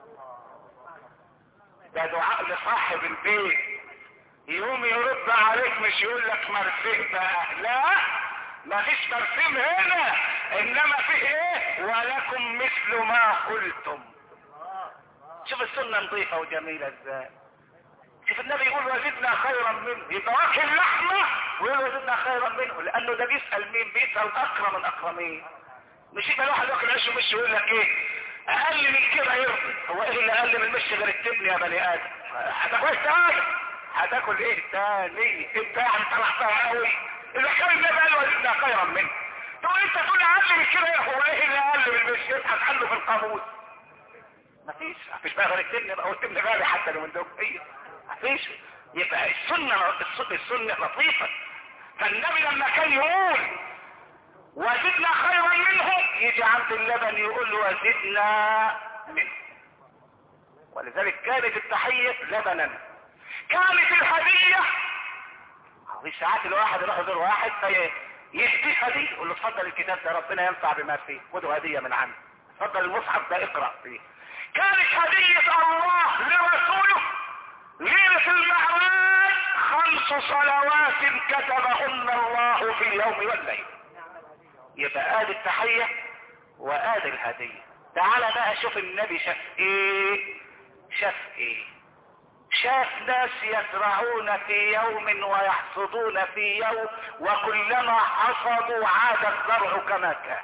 ده دعاء لصاحب البيت، يقوم يرد عليك مش يقول لك مرسيه بقى، لا ما فيش ترسيم هنا، انما فيه ايه ولكم مثل ما قلتم. شوف السنة نظيفة وجميلة ازاي. شوف النبي يقول وزدنا خيرا منه، يبقى واكل لحمة ويقول وزدنا خيرا منه، لانه ده بيسأل مين؟ بيسأل اكرم الاكرمين. مش يبقى الواحد واكل عيش ومش يقول لك ايه اقل من كده يرضي. هو ايه اللي اقل من المشي غير التبن يا بني ادم؟ هتاكل تاني، هتاكل ايه تاني؟ انت يعني طلعتها قوي. اذا كان النبي قال وزدنا خيرا منه، تقول انت تقول اقل من كده، هو ايه اللي اقل من المشي؟ ابحث عنه في القاموس. مفيش بقى غير التبن، يبقى هو التبن غالي حتى لو من دوك ايه مفيش. يبقى السنة لطيفة. فالنبي لما كان يقول وزدنا خيرا منه، يجي عند اللبن يقول وزدنا منه. ولذلك كانت التحية لبنا. كانت الهدية، في ساعات الواحد يروح يزور واحد فيهديه هدية يقول له اتفضل الكتاب ده ربنا ينفع بما فيه، خده هدية من عندي، اتفضل المصحف ده اقرأ فيه. كانت هدية الله لرسوله ليلة المعراج 5 صلوات كتبهن الله في اليوم والليل. يبقى ادي التحية وادي الهدية. تعال بقى شوف النبي شاف ايه. شاف ايه؟ شاف ناس يزرعون في يوم ويحصدون في يوم، وكلما حصدوا عاد الزرع كما كان.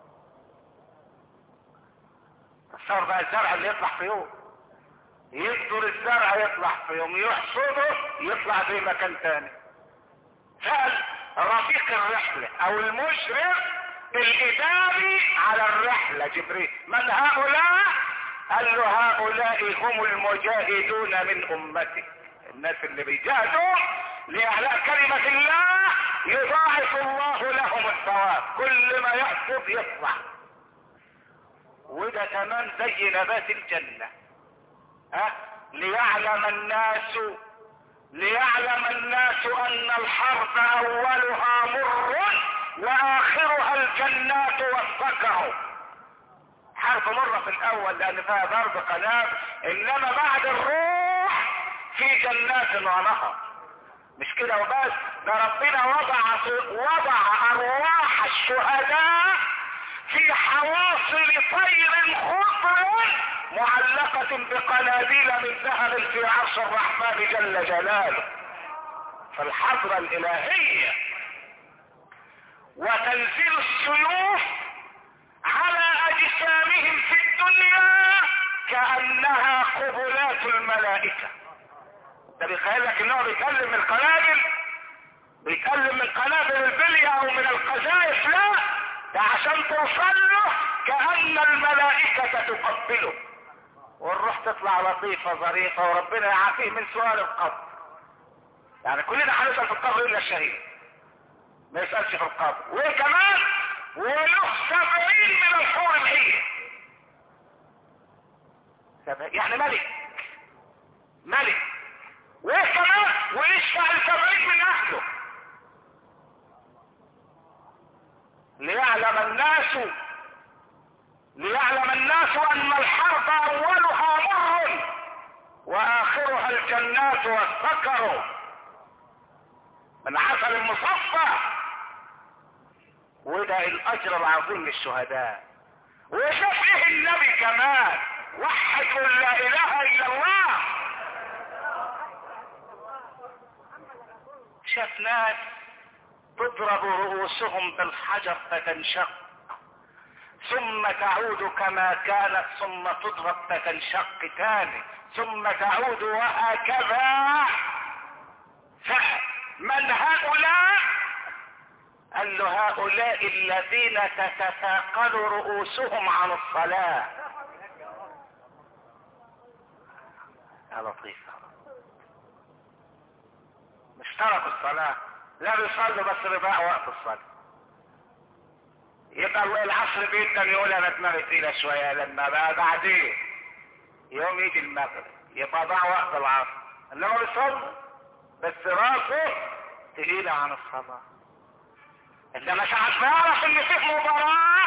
صار بقى الزرع اللي يطلع في يوم، يبذر الزرع يطلع في يوم، يحصده يطلع في مكان تاني. سأل رفيق الرحلة او المشرف الاداري على الرحلة جبريل: من هؤلاء؟ قال له: هؤلاء هم المجاهدون من امتي، الناس اللي بيجاهدوا لإعلاء كلمة الله يضاعف الله لهم الثواب، كل ما يحصد يطلع. وده كمان زي نبات الجنة. ليعلم الناس ان الحرب اولها مر واخرها الجنات والسكر. حرب مرة في الاول لان فيها ضرب قنابل، انما بعد الروح في جنات ونهر. مش كده وبس، ده ربنا وضع ارواح الشهداء في حواصل طير خضر معلقة بقناديل من ذهب في عرش الرحمن جل جلاله، في الحضرة الالهية. وتنزل السيوف على اجسامهم في الدنيا كأنها قبلات الملائكة. ده بيخيل لك انه بيتكلم من قنابل، بيتكلم من قنابل البلية او من القذائف، لا، ده عشان توصل له كأن الملائكة تقبله، والروح تطلع لطيفة ظريفة، وربنا يعافيه من سؤال القبر. يعني كلنا هنسأل في القبر الا الشهيد ما يسألش في القبر. وكمان وله 70 من الحور العين، يعني ملك، وكمان ويشفع 70 من اهله. ليعلم الناس ان الحرب اولها مر واخرها الجنات والسكر من عسل المصفى. وده الاجر العظيم للشهداء. وشاف ايه النبي كمان؟ وحد لا اله الا الله. شاف ناس تضرب رؤوسهم بالحجر فتنشق، ثم تعود كما كانت، ثم تضرب فتنشق تاني، ثم تعود، وهكذا. فمن هؤلاء؟ قال له: هؤلاء الذين تتثاقل رؤوسهم عن الصلاة. يا لطيف، مش تركوا الصلاة، لا بيصلوا بس بيضيعوا وقت الصلاة. يبقى العصر بيتا يقول انا دماغي تقيلة شوية، لما بقى بعدين يوم يجي المغرب يبقى ضاع وقت العصر، انما بيصلي بس راسه تقيلة عن الصلاة. انما ساعات بيعرف ان في مباراة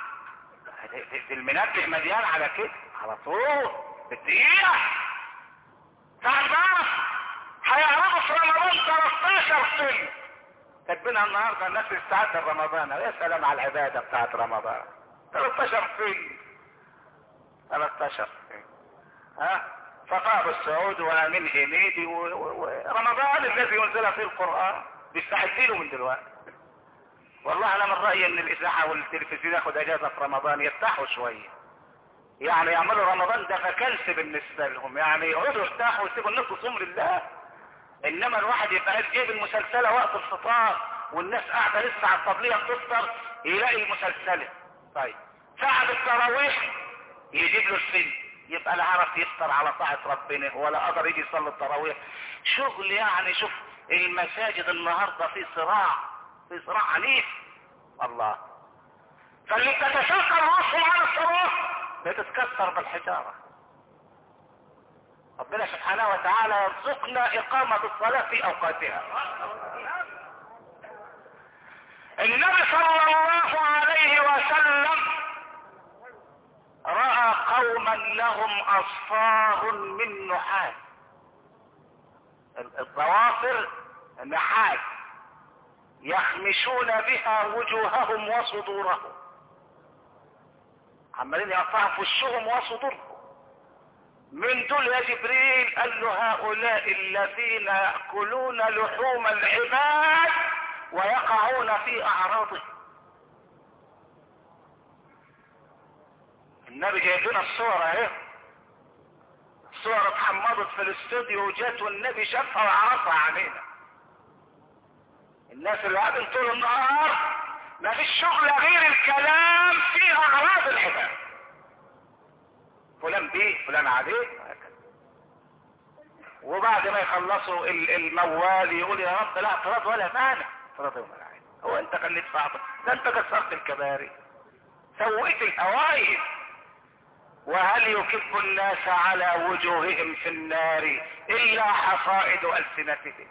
المنبه مليان على كده على طول بالدقيقة. ساعات بيعرف هيعرفوا في رمضان 13 فيلم كاتبينها النهارده الناس بتستعد لرمضان. يا سلام على العباده بتاعت رمضان. 13 فيلم. صفاء السعود وامين هنيدي ورمضان الذي ينزل فيه القران بيستعد له من دلوقتي. والله انا من رايي ان الاذاعه والتلفزيون ياخد اجازه في رمضان، يرتاحوا شويه، يعني يعملوا رمضان ده فكلس بالنسبه لهم، يعني يقعدوا يرتاحوا ويسيبوا الناس تصوم لله. انما الواحد يبقى قاعد جايب المسلسله وقت الفطار والناس قاعده لسه على الطبليه بتفطر، يلاقي المسلسله. طيب ساعه التراويح يجيب له الفيلم، يبقى لا عرف يفطر على طاعه ربنا ولا قدر يجي يصلي التراويح. شغل يعني. شوف المساجد النهارده في صراع عنيف. الله. فاللي تتشكل راسه على الصلاه بتتكسر بالحجاره. ربنا سبحانه وتعالى يرزقنا اقامة الصلاة في اوقاتها. النبي صلى الله عليه وسلم رأى قوما لهم اصفار من نحاس، الضوافر نحاس يخمشون بها وجوههم وصدورهم، عمالين يقطعوا في وشهم وصدورهم. من دول يا جبريل؟ قال له هؤلاء الذين يأكلون لحوم العباد ويقعون في اعراضهم. النبي جايب لنا الصور اهي، الصور اتحمضت في الاستوديو وجات والنبي شافها وعرفها علينا. الناس اللي قاعدين طول النهار ما فيش شغل غير الكلام في اعراض العباد، فلان بيه فلان عليه، وبعد ما يخلصوا الموال يقول يا رب لا اعتراض ولا مانع. اعتراض ولا مانع؟ هو انت خليت صعبة؟ ده انت كسرت الكباري، سويت الهوائج. وهل يكب الناس على وجوههم في النار الا حصائد السنتهم.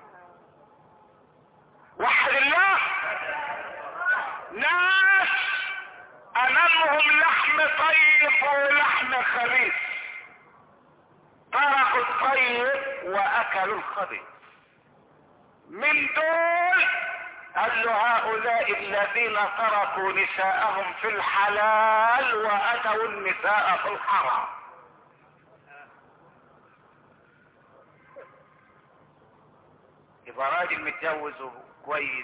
وحد الله. ناس امامهم لحم طيب ولحم خبيث، تركوا الطيب واكلوا الخبيث. من دول قال له هؤلاء الذين تركوا نساءهم في الحلال واتوا النساء في الحرام. يبقى راجل متجوز كويس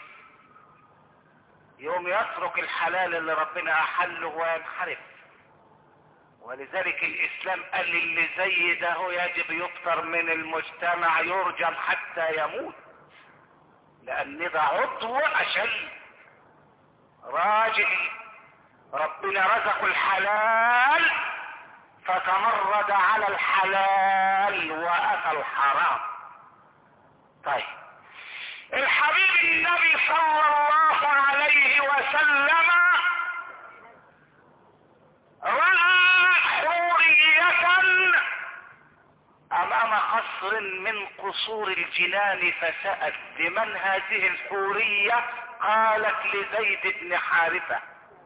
يوم يترك الحلال اللي ربنا احله وينحرف. ولذلك الاسلام قال اللي زي ده يجب يفطر من المجتمع، يرجم حتى يموت، لان ده عضو اشل. راجل ربنا رزقه الحلال فتمرد على الحلال واكل الحرام. طيب الحبيب النبي صلى الله عليه وسلم رأى حورية امام قصر من قصور الجنان، فسأل لمن هذه الحورية؟ قالت لزيد بن حارثة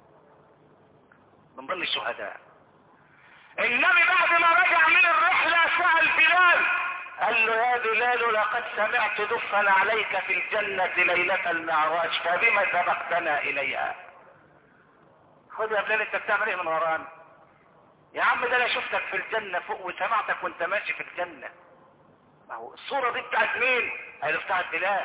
من ضمن الشهداء. النبي بعد ما رجع من الرحلة سأل بلال، قال له يا بلال لقد سمعت دفا عليك في الجنة ليلة المعراج، فبما سبقتنا اليها؟ خذ يا بلال انت بتعمل ايه من ورانا؟ يا عم ده انا شفتك في الجنة فوق وسمعتك وانت ماشي في الجنة. ما هو الصورة دي بتاعت مين؟ قال بتاعت بلال.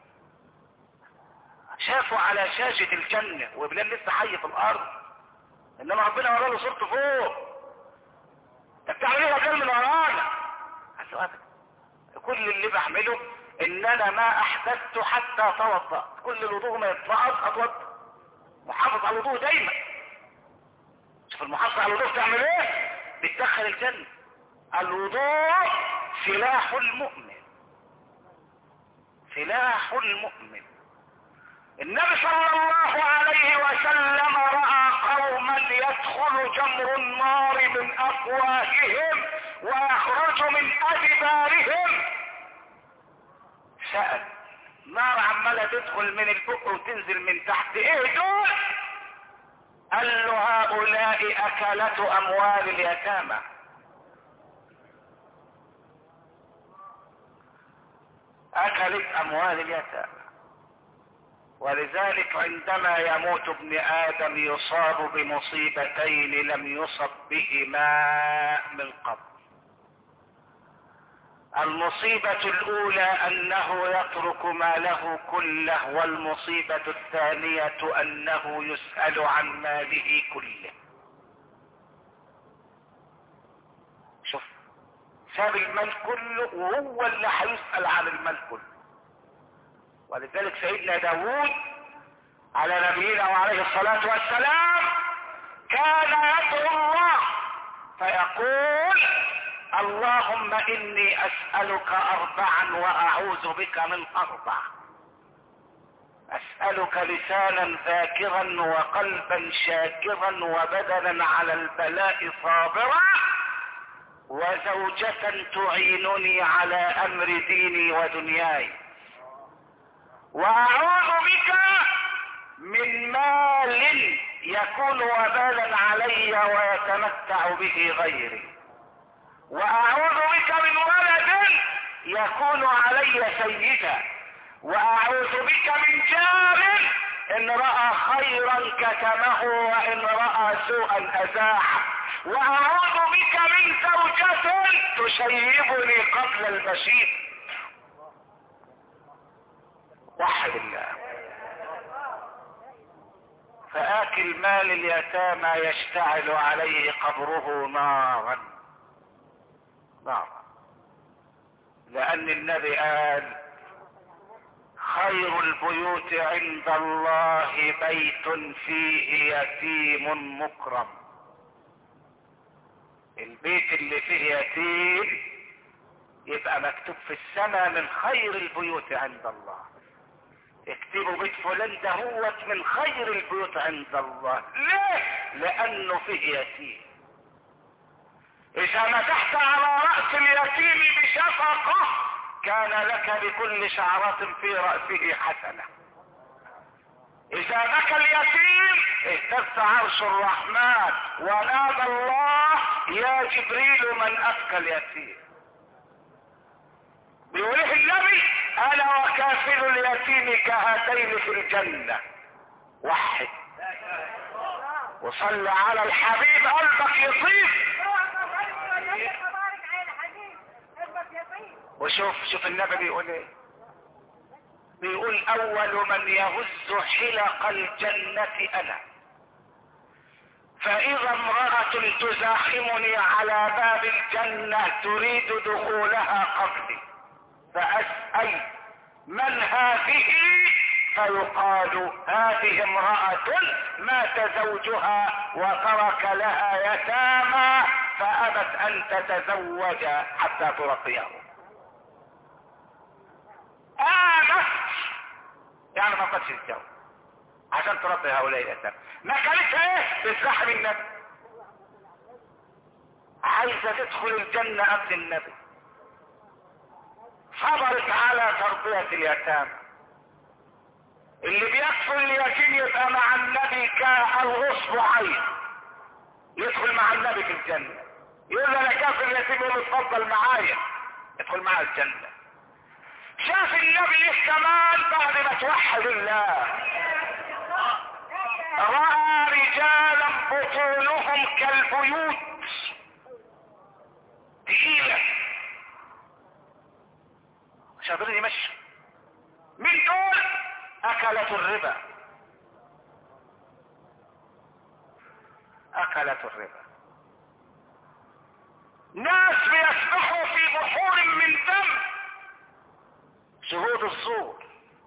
شافوا على شاشة الجنة وبلال لسه حي في الارض، انما ربنا ورا له صورته فوق. انت بتعمل ايه يا بلال من ورانا؟ قال له ابدا، كل اللي بعمله ان انا ما احدثت حتى توضأ، كل الوضوء ما يتنقض اتوضأ، محافظ على الوضوء دايما. شوف المحافظة على الوضوء تعمل ايه؟ بتدخل الجنة. الوضوء سلاح المؤمن، سلاح المؤمن. النبي صلى الله عليه وسلم رأى قوما يدخل جمر النار من افواههم ويخرج من ادبارهم. سأل نار عمالة تدخل من البق وتنزل من تحت، ايه دول؟ قال له هؤلاء اكلة اموال اليتامى. اكلت اموال اليتامى. ولذلك عندما يموت ابن ادم يصاب بمصيبتين لم يصب بهما من قبل. المصيبة الاولى انه يترك ماله كله، والمصيبة الثانية انه يسأل عن ماله كله. شوف، ساب المال كله وهو اللي هيسأل عن المال كله. ولذلك سيدنا داود على نبينا وعليه الصلاة والسلام كان يدعو الله فيقول اللهم اني اسألك اربعا واعوذ بك من اربع. اسألك لسانا ذاكرا وقلبا شاكرا وبدنا على البلاء صابرا وزوجة تعينني على امر ديني ودنياي، واعوذ بك من مال يكون وبالا علي ويتمتع به غيري، واعوذ بك من ولد يكون علي سيدا، واعوذ بك من جار ان رأى خيرا كتمه وان رأى سوءا ازاحه، واعوذ بك من زوجة تشيبني قبل المشيب. وحد الله. فآكل مال اليتامى يشتعل عليه قبره نارا نارا، لأن النبي قال خير البيوت عند الله بيت فيه يتيم مكرم. البيت اللي فيه يتيم يبقى مكتوب في السماء من خير البيوت عند الله. اكتبوا بيت فلان ده هو من خير البيوت عند الله. ليه؟ لانه فيه يتيم. اذا مسحت على رأس اليتيم بشفقة كان لك بكل شعرة في رأسه حسنة. اذا بكى اليتيم اهتز عرش الرحمن ونادى الله يا جبريل من ابكى اليتيم. بيقوله النبي انا وكافل اليتيم كهاتين في الجنة. وحد وصل على الحبيب قلبك يطيب. وشوف النبي بيقول ايه. بيقول اول من يهز حلق الجنة انا، فاذا امرأة تزاحمني على باب الجنة تريد دخولها قبلي فاسأل من هذه فيقال هذه امرأة مات زوجها وترك لها يتامى فابت ان تتزوج حتى ترقيه. آمت يعني ما قدش الجو عشان تربي هؤلاء اليتامى. ما كانتش ايه بتزحم النبي، عايزة تدخل الجنة قبل النبي، صبرت على تربية اليتامى. اللي بيكفل اليتيم يبقى مع النبي كالغصب عين، يدخل مع النبي في الجنة. يقول له انا كافل اليتيم، يقول له اتفضل معايا ادخل معايا الجنة. شاف النبي كمان بعد ما توحد الله رأى رجالا بطونهم كالبيوت تقيلة مش قادرين يمشوا. من دول اكلت الربا، اكلت الربا. ناس بيسبحوا في بحور من دم، شهود الزور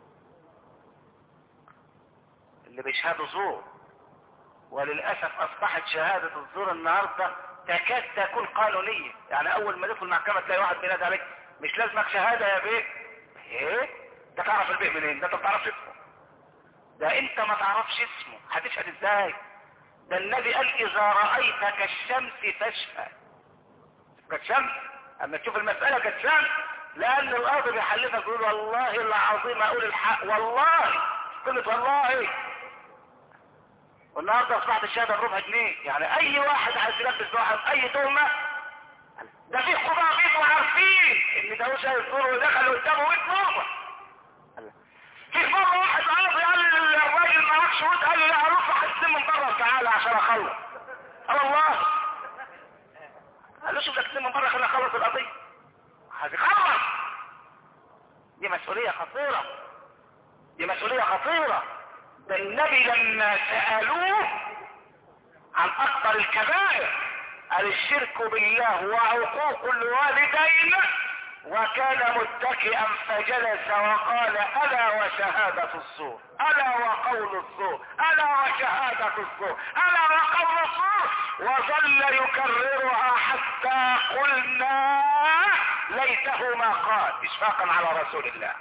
اللي بيشهدوا زور. وللأسف اصبحت شهادة الزور النهاردة تكاد تكون قانونية. يعني اول ما تدخل المحكمة تلاقي واحد بينادي عليك مش لازمك شهادة يا بيه. ايه ده؟ تعرف البيه منين؟ ده انت ما تعرفش اسمه. ده انت ما تعرفش اسمه هتشهد ازاي؟ ده النبي قال اذا رأيت كالشمس فاشهد. كالشمس اما تشوف المسألة كالشمس، لان الارض بيحلفك يقول والله العظيم اقول الحق والله قلت والله. والنهارده اصبحت الشهاده بربع جنيه. يعني اي واحد عايز يلبس واحد اي تهمه، ده في خبراء بيبقوا عارفين ان ده وش هيصور ودخل قدامه 100 مرة. في مرة واحد عرض قال للراجل ما راحش ود، قال له لا هروح احسن من بره تعالى عشان اخلص. قال والله قال له شوف لك من بره خليني اخلص القضيه. هتخلص. دي مسؤولية خطيرة، دي مسؤولية خطيرة. ده النبي لما سألوه عن اكبر الكبائر قال الشرك بالله وعقوق الوالدين، وكان متكئا فجلس وقال الا وشهادة الزور، الا وقول الزور، الا وشهادة الزور، الا وقول الزور، وظل يكررها حتى قلنا ليته ما قال اشفاقا على رسول الله.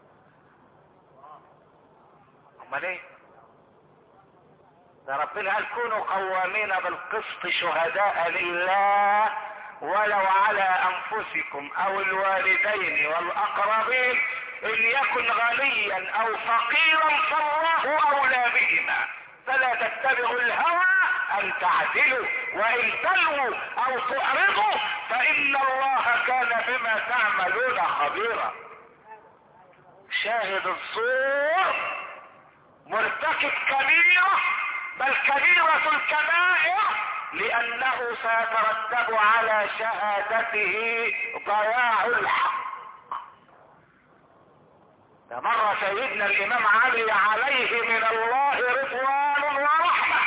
امال ايه؟ ده ربنا قال كونوا قوامين بالقسط شهداء لله ولو على انفسكم او الوالدين والاقربين ان يكن غنيا او فقيرا فالله اولى بهما فلا تتبعوا الهوى ان تعدلوا وان تلووا او تعرضوا فان الله كان بما تعملون خبيرا. شاهد الزور مرتكب كبيرة، بل كبيرة الكبائر، لانه سيترتب على شهادته ضياع الحق. ده مرة سيدنا الامام علي عليه من الله رضوان ورحمة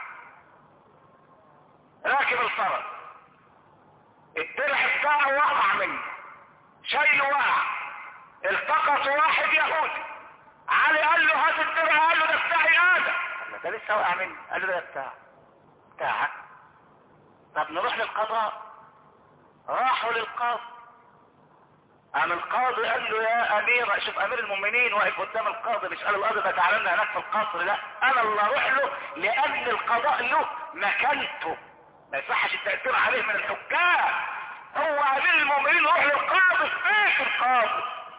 راكب الفرس، الدرع بتاعه وقع منه، شايله وقع، التقط واحد يهودي، علي قال له هات الدرع، قال له ده بتاعي هذا، ده لسه وقع مني، قال له ده بتاعك. طب نروح للقضاء. راحوا للقاضي، قام القاضي قال له يا امير، شوف امير المؤمنين واقف قدام القاضي، مش قال القاضي ده تعالى لنا هناك في القصر، لا انا اللي اروح له، لان القضاء له مكانته، ما يصحش التأثير عليه من الحكام. هو امير المؤمنين يروح للقاضي في بيت القاضي.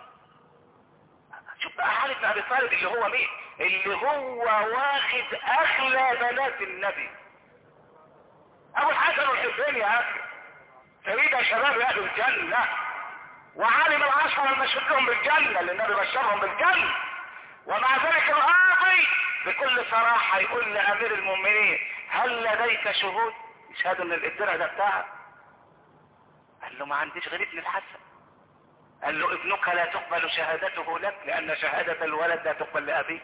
شوف بقى علي بن ابي طالب اللي هو مين؟ اللي هو واخد اغلى بنات النبي، ابو الحسن والحسين يا اخي، سيدة شباب اهل الجنة، وعالم العشرة المشهود لهم بالجنة اللي النبي بشرهم بالجنة. ومع ذلك القاضي بكل صراحة يقول لامير المؤمنين هل لديك شهود يشهدوا ان الدرع ده بتاعك؟ قال له ما عنديش غير ابن الحسن. قال له ابنك لا تقبل شهادته لك لان شهادة الولد لا تقبل لابيه.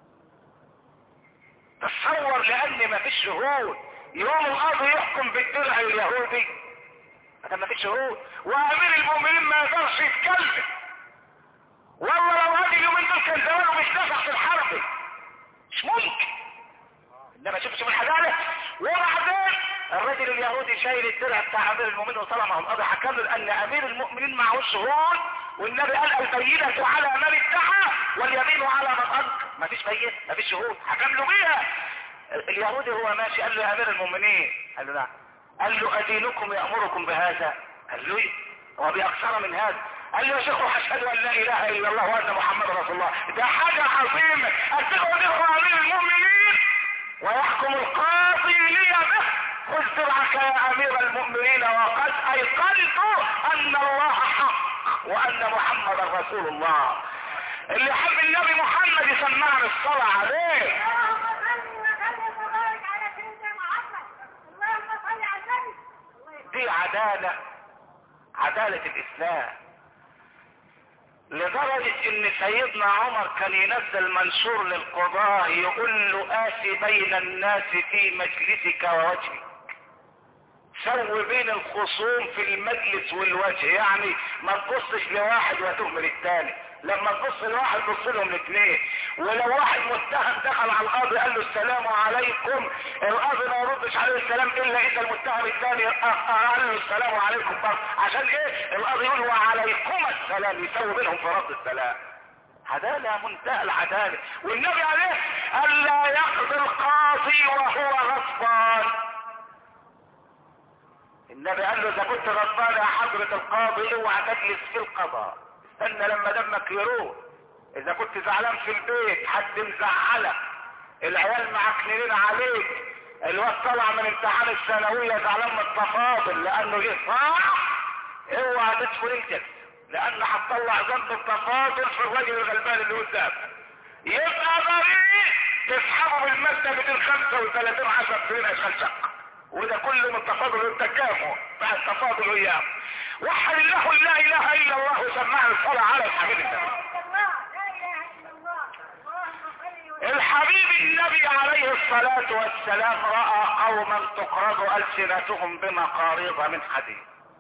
تصور لان ما فيش شهود يوم القاضي يحكم بالدرع اليهودي، هذا ما فيش شهود، وامير المؤمنين ما يقدرش يتكلم. والله لو هذه اليومين دول كان زمانه مش نفع في الحرب، مش ممكن. انما شوف الحداله. وبعدين الرجل اليهودي شايل الدرع بتاع امير المؤمنين وطالما القاضي حكم له ان امير المؤمنين معه شهود، والنبي قال البينة على من ادعى واليمين على من انكر. ما فيش بينة، ما فيش شهود، حكم له بيها. اليهودي هو ماشي قال له يا امير المؤمنين، قال له نعم، قال له ادينكم يامركم بهذا؟ قال له ايه؟ هو باكثر من هذا؟ قال له يا شيخ اشهد ان لا اله الا الله وان محمد رسول الله. ده حاجه عظيمه، اتقوا ذكر امير المؤمنين ويحكم القاضي لي به. خذ درعك يا امير المؤمنين وقد ايقنت ان الله حق وان محمد رسول الله. اللي يحب النبي محمد يسمعنا الصلاه عليه. دي عدالة الاسلام، لدرجة ان سيدنا عمر كان ينزل منشور للقضاء يقول له آتي بين الناس في مجلسك ووجهك، سوي بين الخصوم في المجلس والوجه، يعني ما تبصش لواحد وتهمل الثاني، لما تبص لواحد بص لهم الاثنين. ولو واحد متهم دخل على القاضي قال له السلام عليكم، القاضي ما يردش عليه السلام الا اذا المتهم الثاني قال له السلام عليكم برضه، عشان ايه؟ القاضي يقول وعليكم السلام، يسوي بينهم في رد السلام. عدالة منتهى العدالة. والنبي عليه قال لا يقضي القاضي وهو غضبان. النبي قال له اذا كنت غضبان يا حضرة القاضي اوعى تجلس في القضاء، استنى لما دمك يروح. اذا كنت زعلان في البيت، حد مزعلك، العيال معكنين عليك، الواد طلع من امتحان الثانوية زعلان من التفاضل لانه جه صح، اوعى تدخل الجلسة، لان هتطلع ذنب التفاضل في الراجل الغلبان اللي قدامك، يبقى بريء تسحبه بالمادة 235 10 سنين اشغال شقة. وده كله من التفاضل والتكافؤ مع التفاضل وياه. وحد الله لا اله الا الله وسمعنا الصلاة على الحبيب النبي. الحبيب النبي عليه الصلاة والسلام رأى قوما تقرض ألسنتهم بمقاريض من حديد.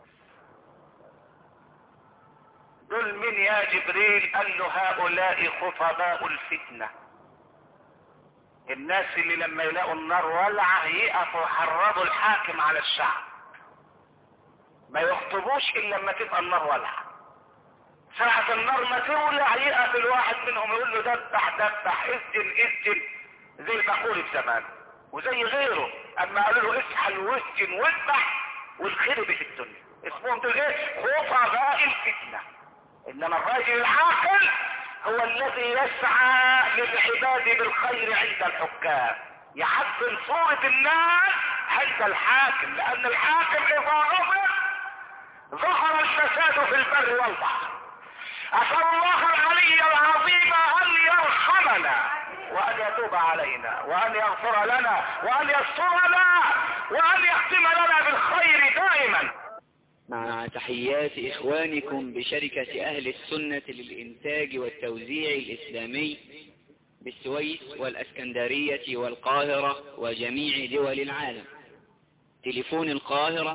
دول من يا جبريل؟ قال له هؤلاء خطباء الفتنة، الناس اللي لما يلاقوا النار ولعة يقفوا يحرضوا الحاكم على الشعب، ما يخطبوش الا لما تبقى النار ولعة. ساعة النار ما تولع يقف الواحد منهم يقول له دبح دبح، اسجن اسجن، زي البقول في زمان وزي غيره. اما قالوا له اسحل واسجن واذبح والخرب في الدنيا. اسمهم دول ايه؟ خطباء الفتنة. انما الراجل العاقل هو الذي يسعى للعباد بالخير عند الحكام، يحسن صورة الناس عند الحاكم، لان الحاكم اذا غفر ظهر الفساد في البر والبحر. اسأل الله العلي العظيم ان يرحمنا وان يتوب علينا وان يغفر لنا وان يسترنا وان يختم لنا بالخير دائما. مع تحيات إخوانكم بشركة أهل السنة للإنتاج والتوزيع الإسلامي بالسويس والأسكندرية والقاهرة وجميع دول العالم. تليفون القاهرة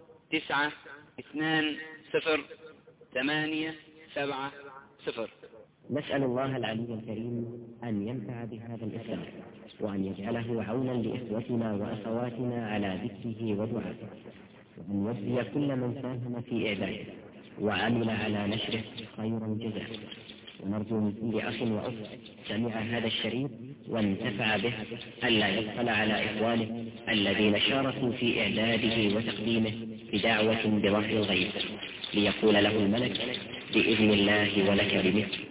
920-870. نسأل الله العلي الكريم أن ينفع بهذا الإسلام وأن يجعله عونا لإخوتنا وأخواتنا على ذكره ودعائه، وأن يجزي كل من ساهم في إعداده وعمل على نشره خير الجزاء. ونرجو من كل أخ وأخت سمع هذا الشريط وانتفع به ألا يبخل على إخوانه الذين شاركوا في إعداده وتقديمه بدعوة بظهر الغيب، ليقول له الملك بإذن الله ولك بمثل